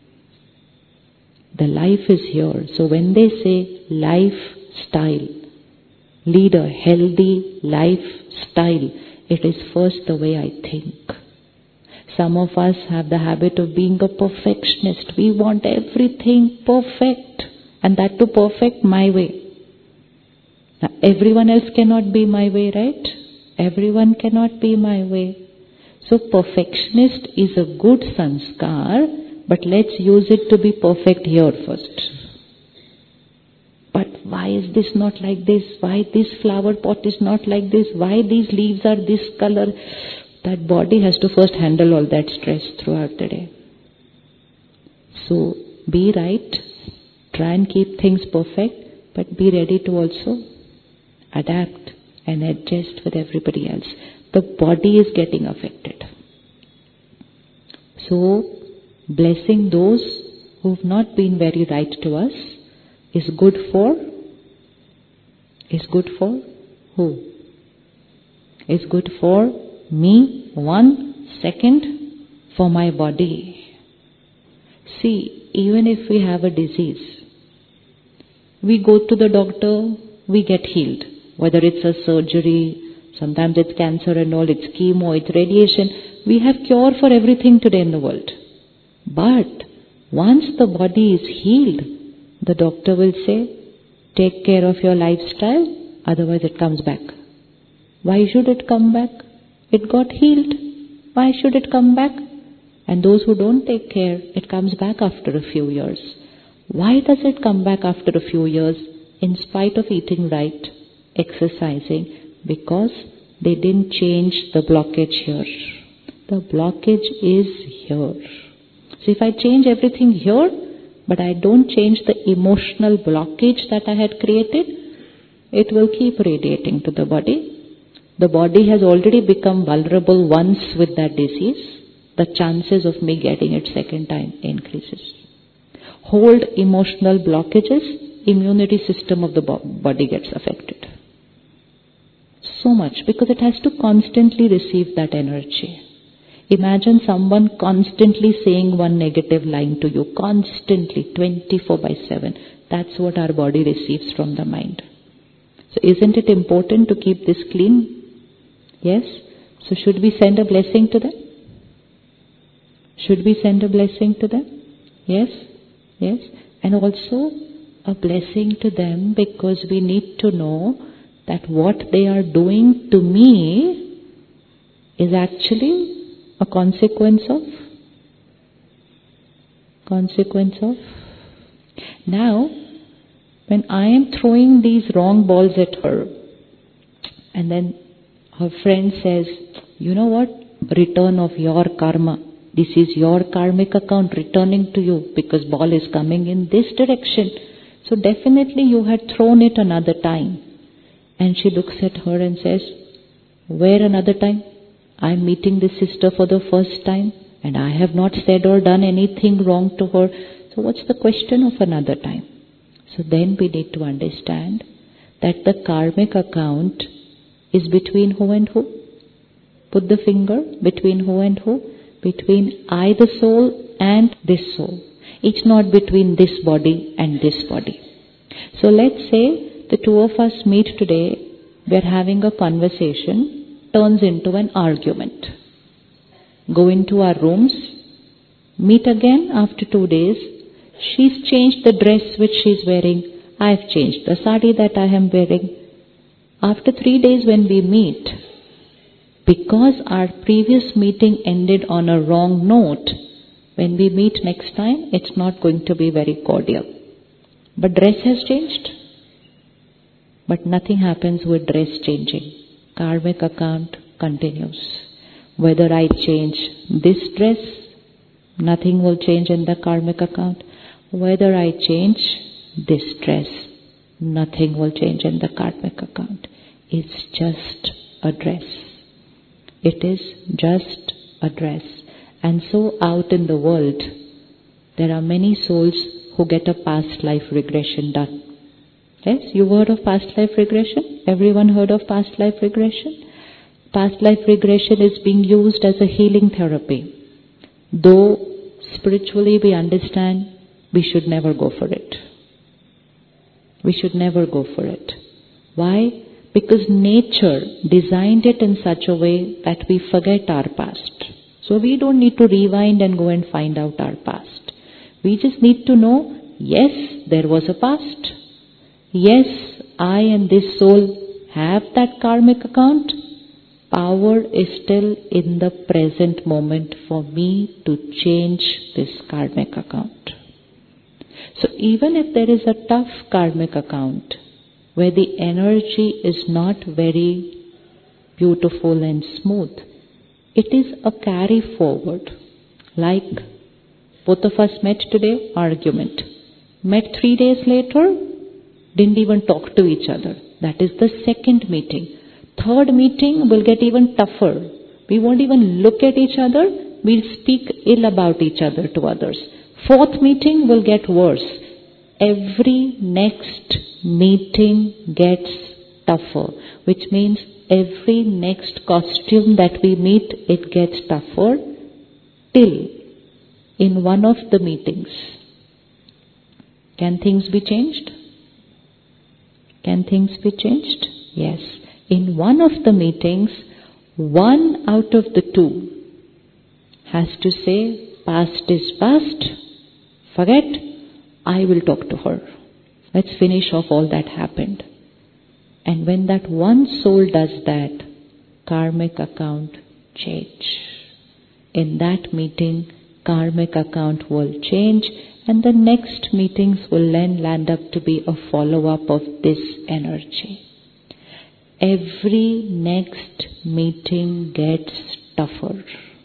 The life is here. So when they say lifestyle, lead a healthy lifestyle, it is first the way I think. Some of us have the habit of being a perfectionist. We want everything perfect, and that too perfect my way. Now, everyone else cannot be my way, right? Everyone cannot be my way. So perfectionist is a good sanskar, but let's use it to be perfect here first. But why is this not like this? Why this flower pot is not like this? Why these leaves are this color? That body has to first handle all that stress throughout the day. So be right, try and keep things perfect, but be ready to also adapt and adjust with everybody else. The body is getting affected. So blessing those who've not been very right to us is good for who? Is good for me, one. Second, for my body. See, even if we have a disease, we go to the doctor, we get healed. Whether it's a surgery, sometimes it's cancer and all, it's chemo, it's radiation. We have cure for everything today in the world. But once the body is healed, the doctor will say, take care of your lifestyle, otherwise it comes back. Why should it come back? It got healed. Why should it come back? And those who don't take care, it comes back after a few years. Why does it come back after a few years in spite of eating right, exercising? Because they didn't change the blockage here. The blockage is here. So if I change everything here, but I don't change the emotional blockage that I had created, it will keep radiating to the body. The body has already become vulnerable once with that disease. The chances of me getting it second time increases. Hold emotional blockages, immunity system of the body gets affected. So much, because it has to constantly receive that energy. Imagine someone constantly saying one negative line to you, constantly, 24/7. That's what our body receives from the mind. So isn't it important to keep this clean? Yes? So should we send a blessing to them? Should we send a blessing to them? Yes? Yes? And also a blessing to them, because we need to know that what they are doing to me is actually a consequence of. Now, when I am throwing these wrong balls at her, and then her friend says, you know what? Return of your karma. This is your karmic account returning to you, because ball is coming in this direction. So definitely you had thrown it another time. And she looks at her and says, where another time? I am meeting this sister for the first time, and I have not said or done anything wrong to her. So what's the question of another time? So then we need to understand that the karmic account is between who and who? Put the finger between who and who? Between I, the soul, and this soul. It's not between this body and this body. So let's say the two of us meet today, we're having a conversation, turns into an argument. Go into our rooms, meet again after 2 days. She's changed the dress which she's wearing. I've changed the sari that I am wearing. After 3 days when we meet, because our previous meeting ended on a wrong note, when we meet next time, it's not going to be very cordial. But dress has changed. But nothing happens with dress changing. Karmic account continues. Whether I change this dress, nothing will change in the karmic account. Whether I change this dress, nothing will change in the karmic account. It's just a dress. It is just a dress. And so out in the world, there are many souls who get a past life regression done. Yes, you heard of past life regression? Everyone heard of past life regression? Past life regression is being used as a healing therapy. Though spiritually we understand we should never go for it. We should never go for it. Why? Because nature designed it in such a way that we forget our past. So we don't need to rewind and go and find out our past. We just need to know, yes, there was a past. Yes, I and this soul have that karmic account. Power is still in the present moment for me to change this karmic account. So even if there is a tough karmic account, where the energy is not very beautiful and smooth, it is a carry forward. Like both of us met today, argument. Met 3 days later, didn't even talk to each other. That is the second meeting. Third meeting will get even tougher. We won't even look at each other. We'll speak ill about each other to others. Fourth meeting will get worse. Every next meeting gets tougher, which means every next costume that we meet, it gets tougher. till in one of the meetings. Can things be changed? Can things be changed? Yes. In one of the meetings, one out of the two has to say, past is past, forget, I will talk to her. Let's finish off all that happened. And when that one soul does that, karmic account change. In that meeting, karmic account will change, and the next meetings will then land up to be a follow-up of this energy. Every next meeting gets tougher.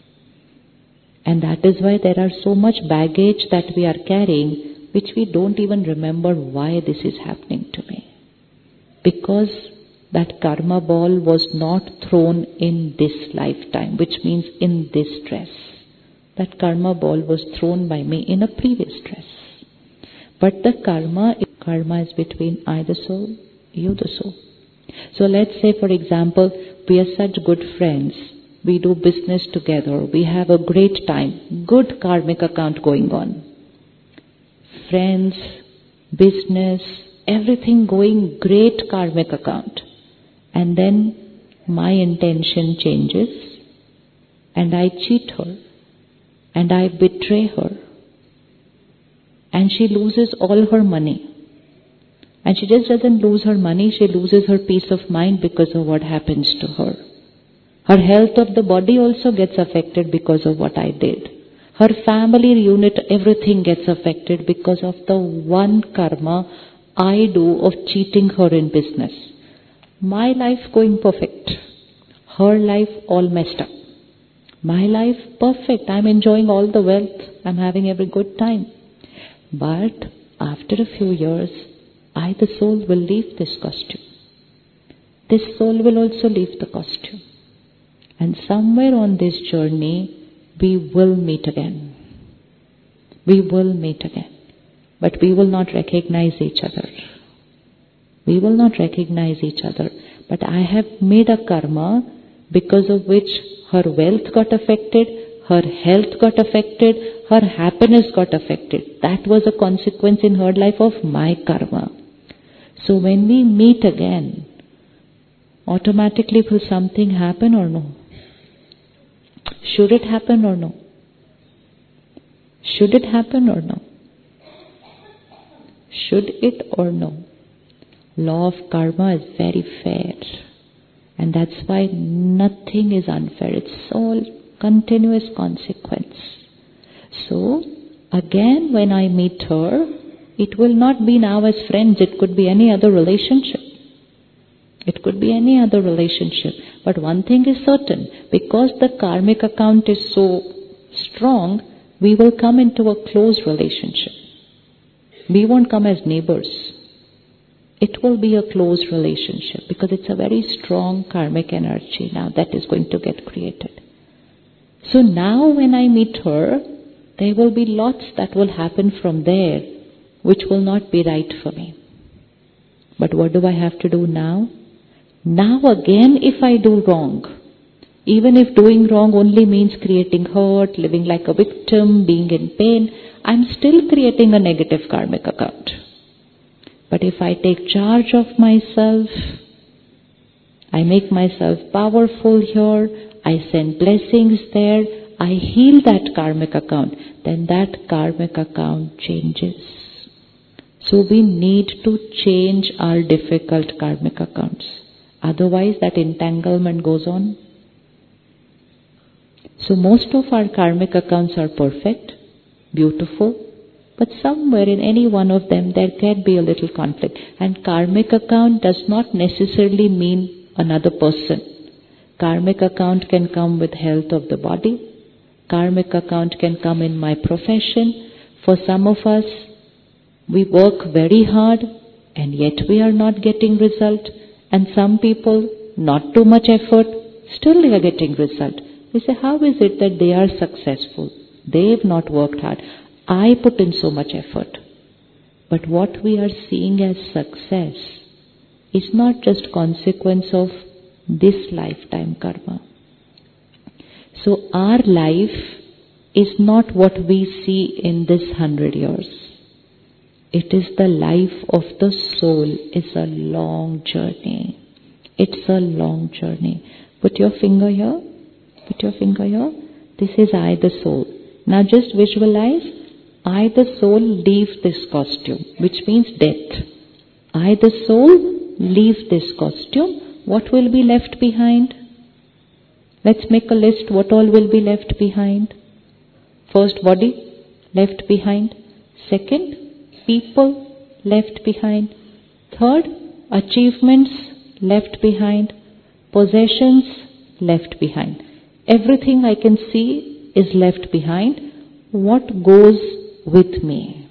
And that is why there are so much baggage that we are carrying, which we don't even remember why this is happening to me. Because that karma ball was not thrown in this lifetime, which means in this dress. That karma ball was thrown by me in a previous dress. But the karma is between I the soul, you the soul. So let's say, for example, we are such good friends. We do business together. We have a great time. Good karmic account going on. Friends, business, everything going great karmic account. And then my intention changes and I cheat her and I betray her. And she loses all her money. And she just doesn't lose her money, she loses her peace of mind because of what happens to her. Her health of the body also gets affected because of what I did. Her family unit, everything gets affected because of the one karma I do of cheating her in business. My life going perfect. Her life all messed up. My life perfect. I'm enjoying all the wealth. I'm having every good time. But after a few years, I, the soul, will leave this costume. This soul will also leave the costume. And somewhere on this journey, we will meet again. We will meet again. But we will not recognize each other. We will not recognize each other. But I have made a karma because of which her wealth got affected, her health got affected, her happiness got affected. That was a consequence in her life of my karma. So when we meet again, automatically will something happen or no? Should it happen or no? Should it happen or no? Should it or no? Law of karma is very fair. And that's why nothing is unfair. It's all continuous consequence. So, again, when I meet her, it will not be now as friends. It could be any other relationship. It could be any other relationship. But one thing is certain. Because the karmic account is so strong, we will come into a close relationship. We won't come as neighbors. It will be a close relationship because it's a very strong karmic energy now that is going to get created. So now when I meet her, there will be lots that will happen from there which will not be right for me. But what do I have to do now? Now again, if I do wrong, even if doing wrong only means creating hurt, living like a victim, being in pain, I'm still creating a negative karmic account. But if I take charge of myself, I make myself powerful here, I send blessings there, I heal that karmic account, then that karmic account changes. So we need to change our difficult karmic accounts. Otherwise that entanglement goes on. So most of our karmic accounts are perfect, beautiful, but somewhere in any one of them there can be a little conflict. And karmic account does not necessarily mean another person. Karmic account can come with health of the body. Karmic account can come in my profession. For some of us, we work very hard and yet we are not getting result. And some people, not too much effort, still they are getting result. We say, how is it that they are successful? They've not worked hard. I put in so much effort. But what we are seeing as success is not just consequence of this lifetime karma. So our life is not what we see in this 100 years. It is the life of the soul. It's a long journey. It's a long journey. Put your finger here. Put your finger here. This is I, the soul. Now just visualize, I, the soul, leave this costume, which means death. I, the soul, leave this costume. What will be left behind? Let's make a list. What all will be left behind? First, body left behind. Second, people left behind. Third, achievements left behind. Possessions left behind. Everything I can see is left behind. What goes with me?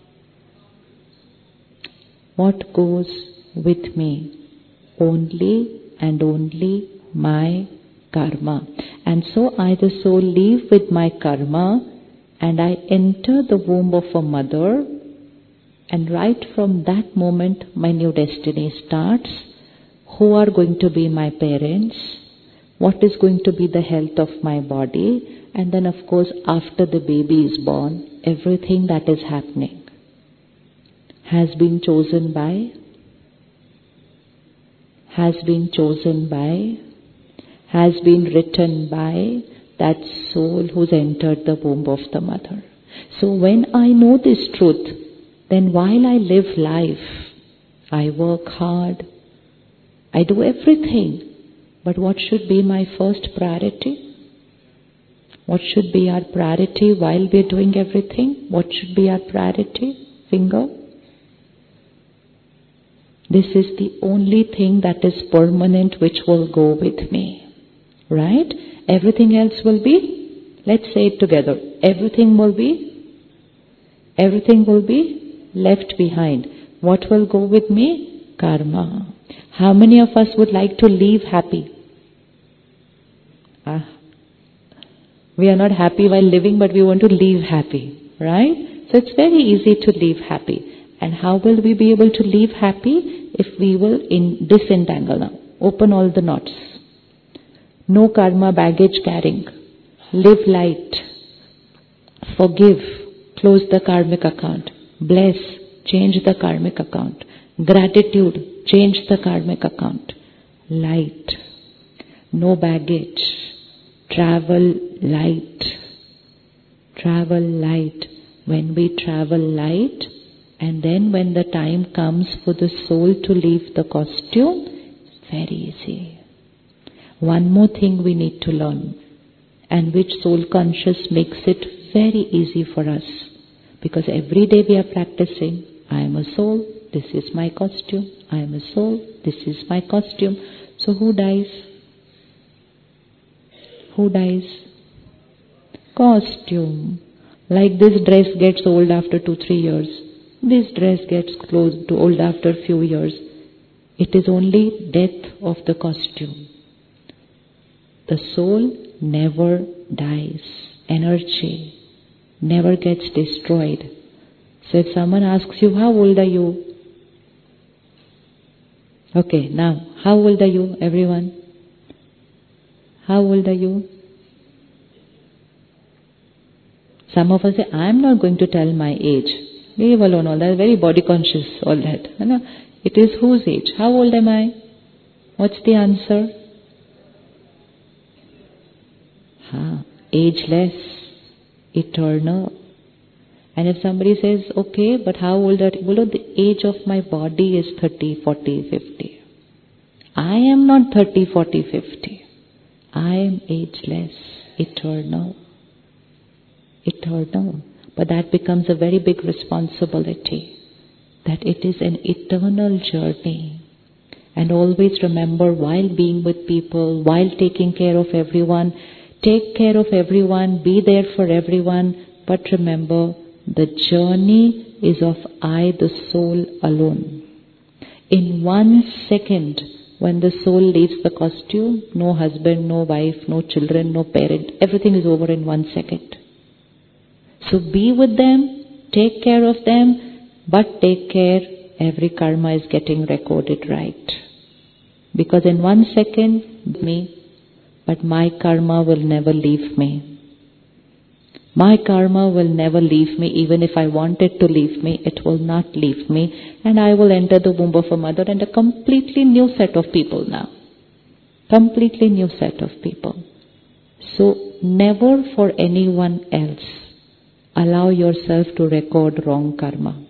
What goes with me? Only and only my karma. And so I, the soul, leave with my karma and I enter the womb of a mother, and right from that moment my new destiny starts. Who are going to be my parents? What is going to be the health of my body? And then of course after the baby is born, everything that is happening has been chosen by, has been written by that soul who's entered the womb of the mother. So when I know this truth, then while I live life, I work hard, I do everything. But what should be my first priority? What should be our priority while we're doing everything? What should be our priority? Finger. This is the only thing that is permanent which will go with me. Right? Everything else will be, let's say it together, everything will be left behind. What will go with me? Karma. How many of us would like to leave happy? We are not happy while living, but we want to leave happy, right? So it's very easy to leave happy. And how will we be able to leave happy? If we will disentangle now. Open all the knots. No karma baggage carrying. Live light. Forgive. Close the karmic account. Bless. Change the karmic account. Gratitude. Change the karmic account. Light. No baggage. Travel light. Travel light. When we travel light, and then when the time comes for the soul to leave the costume, it's very easy. One more thing we need to learn, and which soul conscious makes it very easy for us. Because every day we are practicing, I am a soul, this is my costume. I am a soul, this is my costume. So who dies? Who dies? Costume. Like this dress gets old after 2-3 years. This dress gets old after a few years. It is only death of the costume. The soul never dies. Energy never gets destroyed. So if someone asks you, how old are you? Okay, now, how old are you, everyone? How old are you? Some of us say, I am not going to tell my age. Leave alone all that, very body conscious, all that. It is whose age? How old am I? What's the answer? Ageless, eternal. And if somebody says, okay, but how old are you? Well, the age of my body is 30, 40, 50. I am not 30, 40, 50. I am ageless, eternal. Eternal. But that becomes a very big responsibility, that it is an eternal journey. And always remember, while being with people, while taking care of everyone, take care of everyone, be there for everyone, but remember, the journey is of I, the soul, alone. In 1 second, when the soul leaves the costume, no husband, no wife, no children, no parent, everything is over in 1 second. So be with them, take care of them, but take care, every karma is getting recorded right. Because in 1 second, me, but my karma will never leave me. My karma will never leave me. Even if I want it to leave me, it will not leave me. And I will enter the womb of a mother and a completely new set of people now. Completely new set of people. So never for anyone else allow yourself to record wrong karma.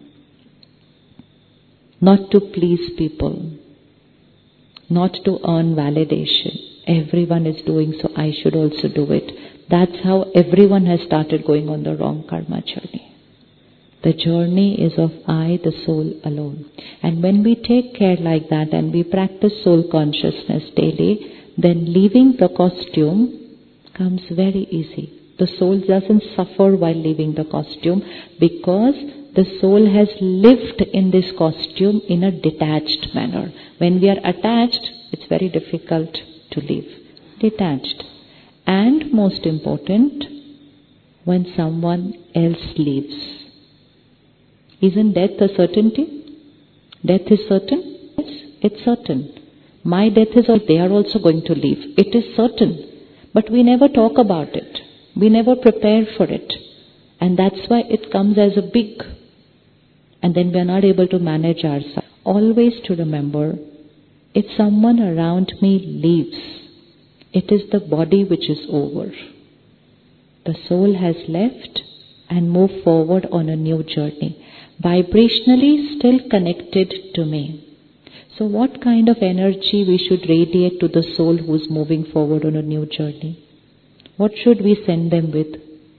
Not to please people. Not to earn validation. Everyone is doing, so I should also do it. That's how everyone has started going on the wrong karma journey. The journey is of I, the soul alone. And when we take care like that and we practice soul consciousness daily, then leaving the costume comes very easy. The soul doesn't suffer while leaving the costume because the soul has lived in this costume in a detached manner. When we are attached, it's very difficult to leave. Detached. And most important, when someone else leaves. Isn't death a certainty? Death is certain? Yes, it's certain. My death is, they are also going to leave. It is certain. But we never talk about it. We never prepare for it. And that's why it comes as a big, and then we are not able to manage ourselves. Always to remember, if someone around me leaves, it is the body which is over. The soul has left and moved forward on a new journey. Vibrationally still connected to me. So what kind of energy we should radiate to the soul who is moving forward on a new journey? What should we send them with?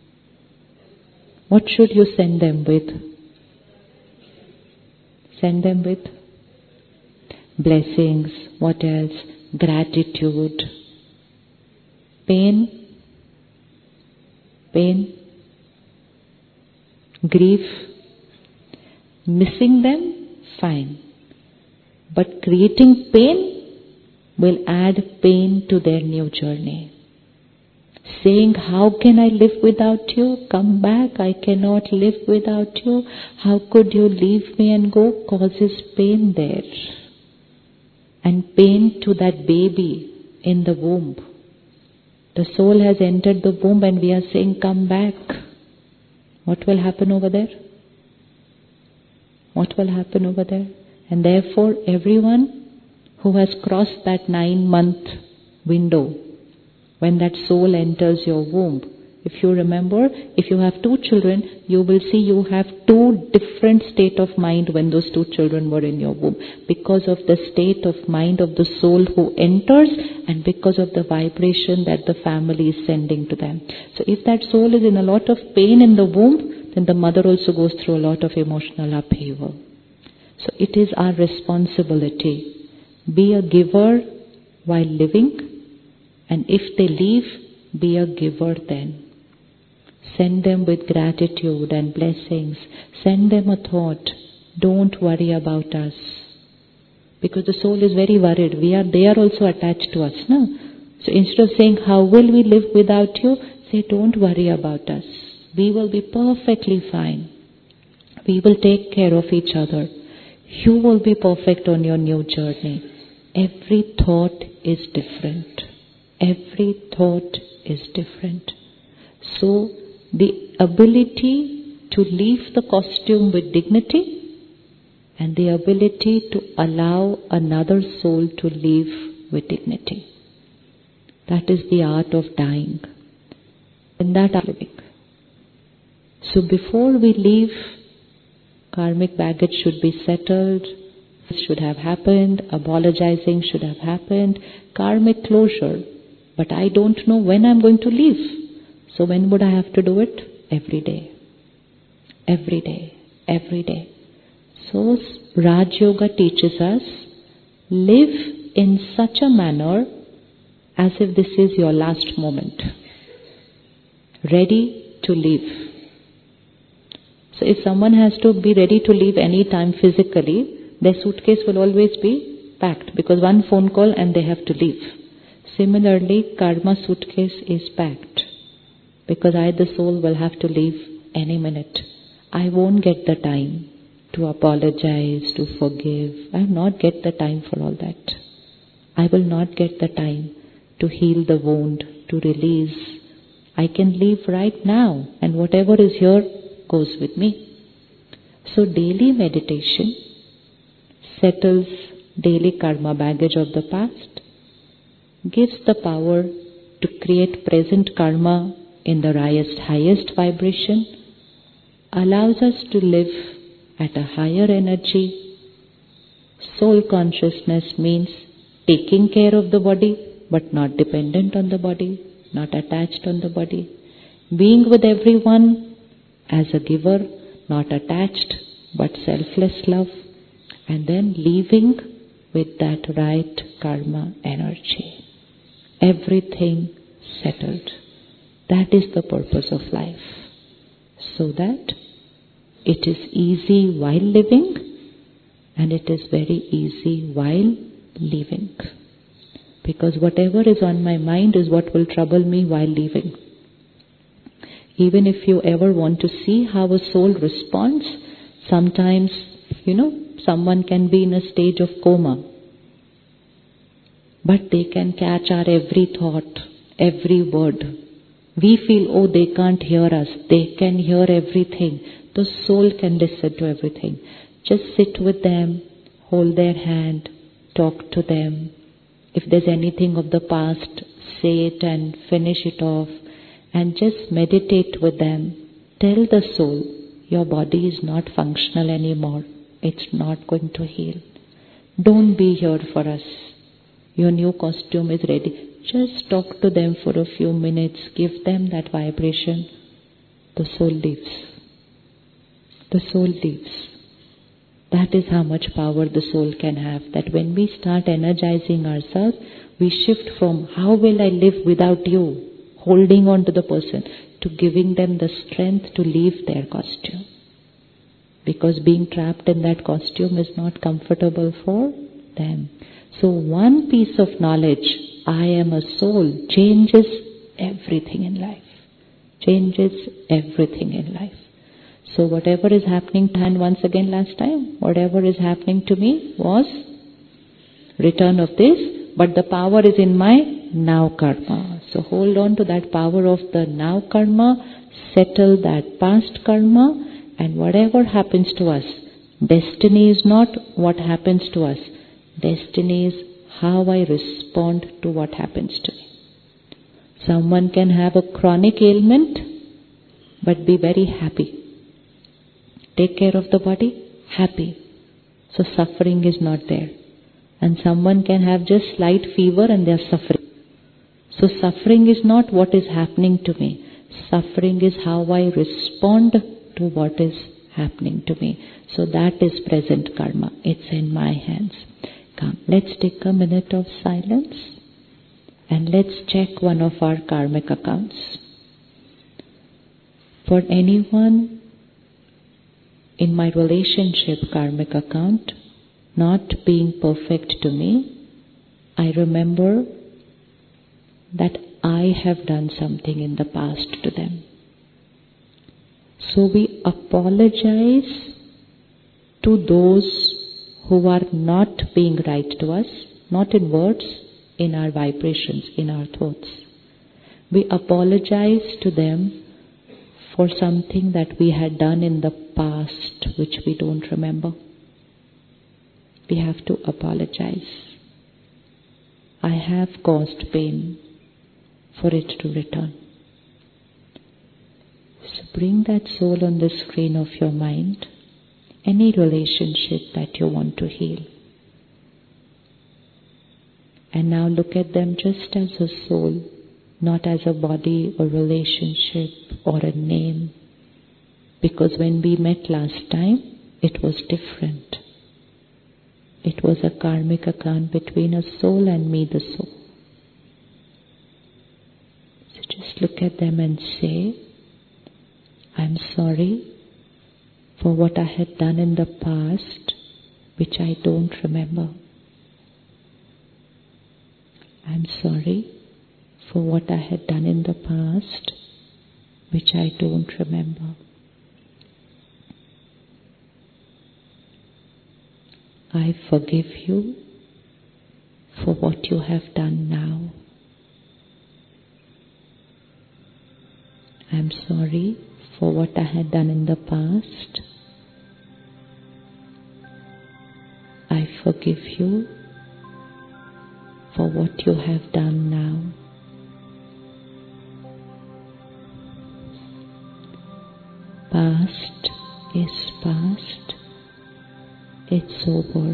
What should you send them with? Send them with blessings. What else? Gratitude. Pain. Grief. Missing them? Fine. But creating pain will add pain to their new journey. Saying, how can I live without you? Come back, I cannot live without you. How could you leave me and go? Causes pain there. And pain to that baby in the womb. The soul has entered the womb and we are saying, come back. What will happen over there? What will happen over there? And therefore, everyone who has crossed that 9-month window, when that soul enters your womb, if you remember, if you have 2 children, you will see you have 2 different state of mind when those 2 children were in your womb. Because of the state of mind of the soul who enters and because of the vibration that the family is sending to them. So if that soul is in a lot of pain in the womb, then the mother also goes through a lot of emotional upheaval. So it is our responsibility. Be a giver while living, and if they leave, be a giver then. Send them with gratitude and blessings. Send them a thought. Don't worry about us. Because the soul is very worried. They are also attached to us. No? So instead of saying, how will we live without you? Say, don't worry about us. We will be perfectly fine. We will take care of each other. You will be perfect on your new journey. Every thought is different. Every thought is different. So the ability to leave the costume with dignity and the ability to allow another soul to leave with dignity. That is the art of dying. And that are living. So before we leave, karmic baggage should be settled, should have happened, apologizing should have happened, karmic closure. But I don't know when I'm going to leave. So when would I have to do it? Every day. Every day. Every day. So Raj Yoga teaches us, live in such a manner as if this is your last moment. Ready to leave. So if someone has to be ready to leave any time physically, their suitcase will always be packed because one phone call and they have to leave. Similarly, karma suitcase is packed because I, the soul, will have to leave any minute. I won't get the time to apologize, to forgive. I will not get the time for all that. I will not get the time to heal the wound, to release. I can leave right now, and whatever is here goes with me. So daily meditation settles daily karma baggage of the past, gives the power to create present karma in the highest vibration, allows us to live at a higher energy. Soul consciousness means taking care of the body, but not dependent on the body, not attached on the body. Being with everyone as a giver, not attached, but selfless love. And then leaving with that right karma energy. Everything settled. That is the purpose of life. So that it is easy while living, and it is very easy while leaving. Because whatever is on my mind is what will trouble me while leaving. Even if you ever want to see how a soul responds, sometimes, someone can be in a stage of coma, but they can catch our every thought, every word. We feel, oh, they can't hear us. They can hear everything. The soul can listen to everything. Just sit with them, hold their hand, talk to them. If there's anything of the past, say it and finish it off, and just meditate with them. Tell the soul, your body is not functional anymore. It's not going to heal. Don't be here for us. Your new costume is ready. Just talk to them for a few minutes. Give them that vibration. The soul leaves. The soul leaves. That is how much power the soul can have. That when we start energizing ourselves, we shift from how will I live without you, holding on to the person, to giving them the strength to leave their costume. Because being trapped in that costume is not comfortable for them. So one piece of knowledge, I am a soul, changes everything in life. Changes everything in life. So whatever is happening, and once again last time, whatever is happening to me was return of this, but the power is in my now karma. So hold on to that power of the now karma, settle that past karma, and whatever happens to us, destiny is not what happens to us. Destiny is how I respond to what happens to me. Someone can have a chronic ailment, but be very happy. Take care of the body, happy. So suffering is not there. And someone can have just slight fever and they are suffering. So suffering is not what is happening to me. Suffering is how I respond to what is happening to me. So that is present karma. It's in my hands. Come, let's take a minute of silence and let's check one of our karmic accounts. For anyone in my relationship karmic account not being perfect to me, I remember that I have done something in the past to them. So we apologize to those who are not being right to us, not in words, in our vibrations, in our thoughts. We apologize to them for something that we had done in the past which we don't remember. We have to apologize. I have caused pain for it to return. So bring that soul on the screen of your mind, any relationship that you want to heal. And now look at them just as a soul, not as a body or relationship or a name. Because when we met last time, it was different. It was a karmic account between a soul and me, the soul. So just look at them and say, I'm sorry for what I had done in the past, which I don't remember. I'm sorry for what I had done in the past, which I don't remember. I forgive you for what you have done now. I'm sorry for what I had done in the past. I forgive you for what you have done now. Past is past. It's over.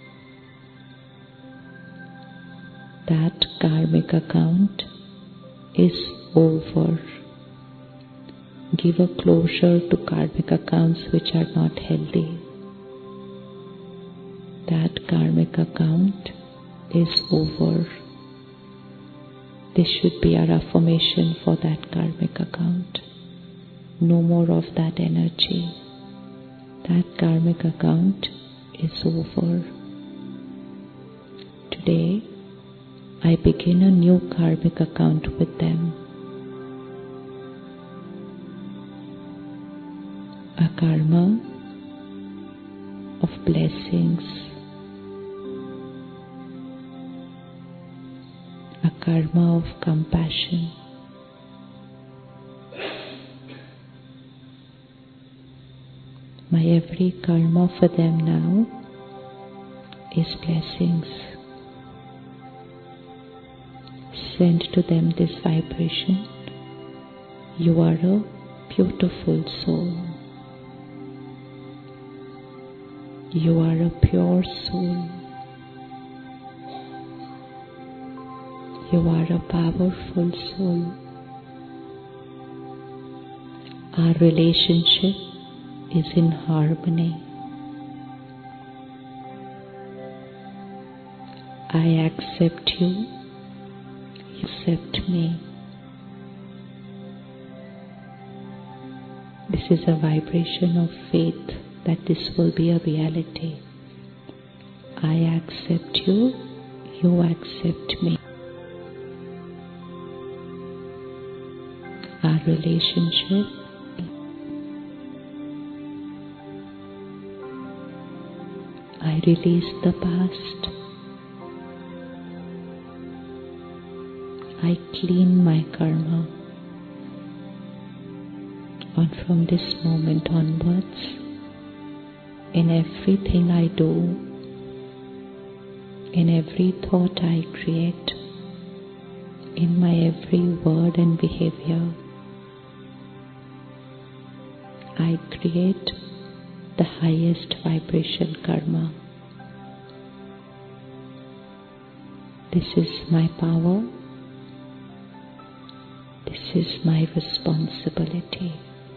That karmic account is over. Give a closure to karmic accounts which are not healthy. That karmic account is over. This should be our affirmation for that karmic account. No more of that energy. That karmic account is over. Today, I begin a new karmic account with them. A karma of blessings. A karma of compassion. My every karma for them now is blessings. Send to them this vibration. You are a beautiful soul. You are a pure soul. You are a powerful soul. Our relationship is in harmony. I accept you. You accept me. This is a vibration of faith that this will be a reality. I accept you. You accept me. Our relationship I release the past. I clean my karma. And from this moment onwards, in everything I do, in every thought I create, in my every word and behavior, I create the highest vibration karma. This is my power. This is my responsibility.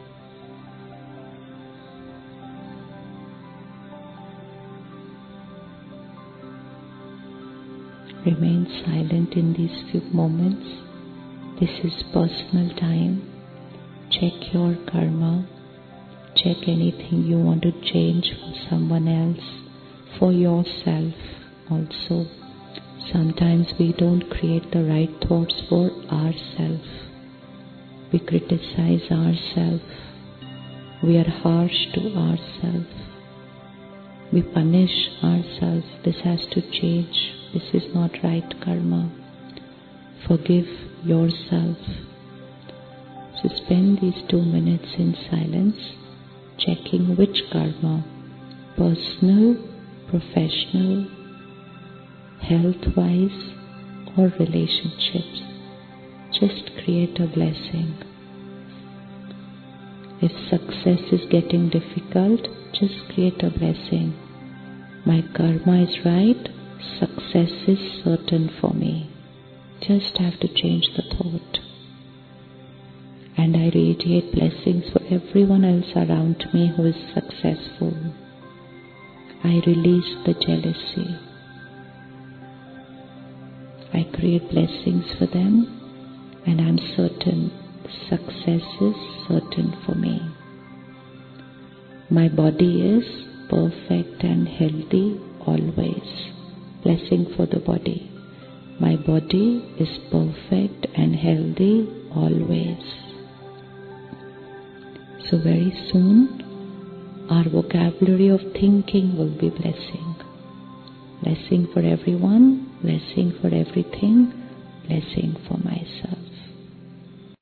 Remain silent in these few moments. This is personal time. Check your karma. Check anything you want to change for someone else, for yourself also. Sometimes we don't create the right thoughts for ourselves. We criticize ourselves. We are harsh to ourselves. We punish ourselves. This has to change. This is not right karma. Forgive yourself. So spend these 2 minutes in silence, checking which karma, personal, professional, health-wise, or relationships. Just create a blessing. If success is getting difficult, just create a blessing. My karma is right, success is certain for me. Just have to change the thought. And I radiate blessings for everyone else around me who is successful. I release the jealousy. I create blessings for them, and I'm certain success is certain for me. My body is perfect and healthy always. Blessing for the body. My body is perfect and healthy always. So very soon, our vocabulary of thinking will be blessing. Blessing for everyone, blessing for everything, blessing for myself.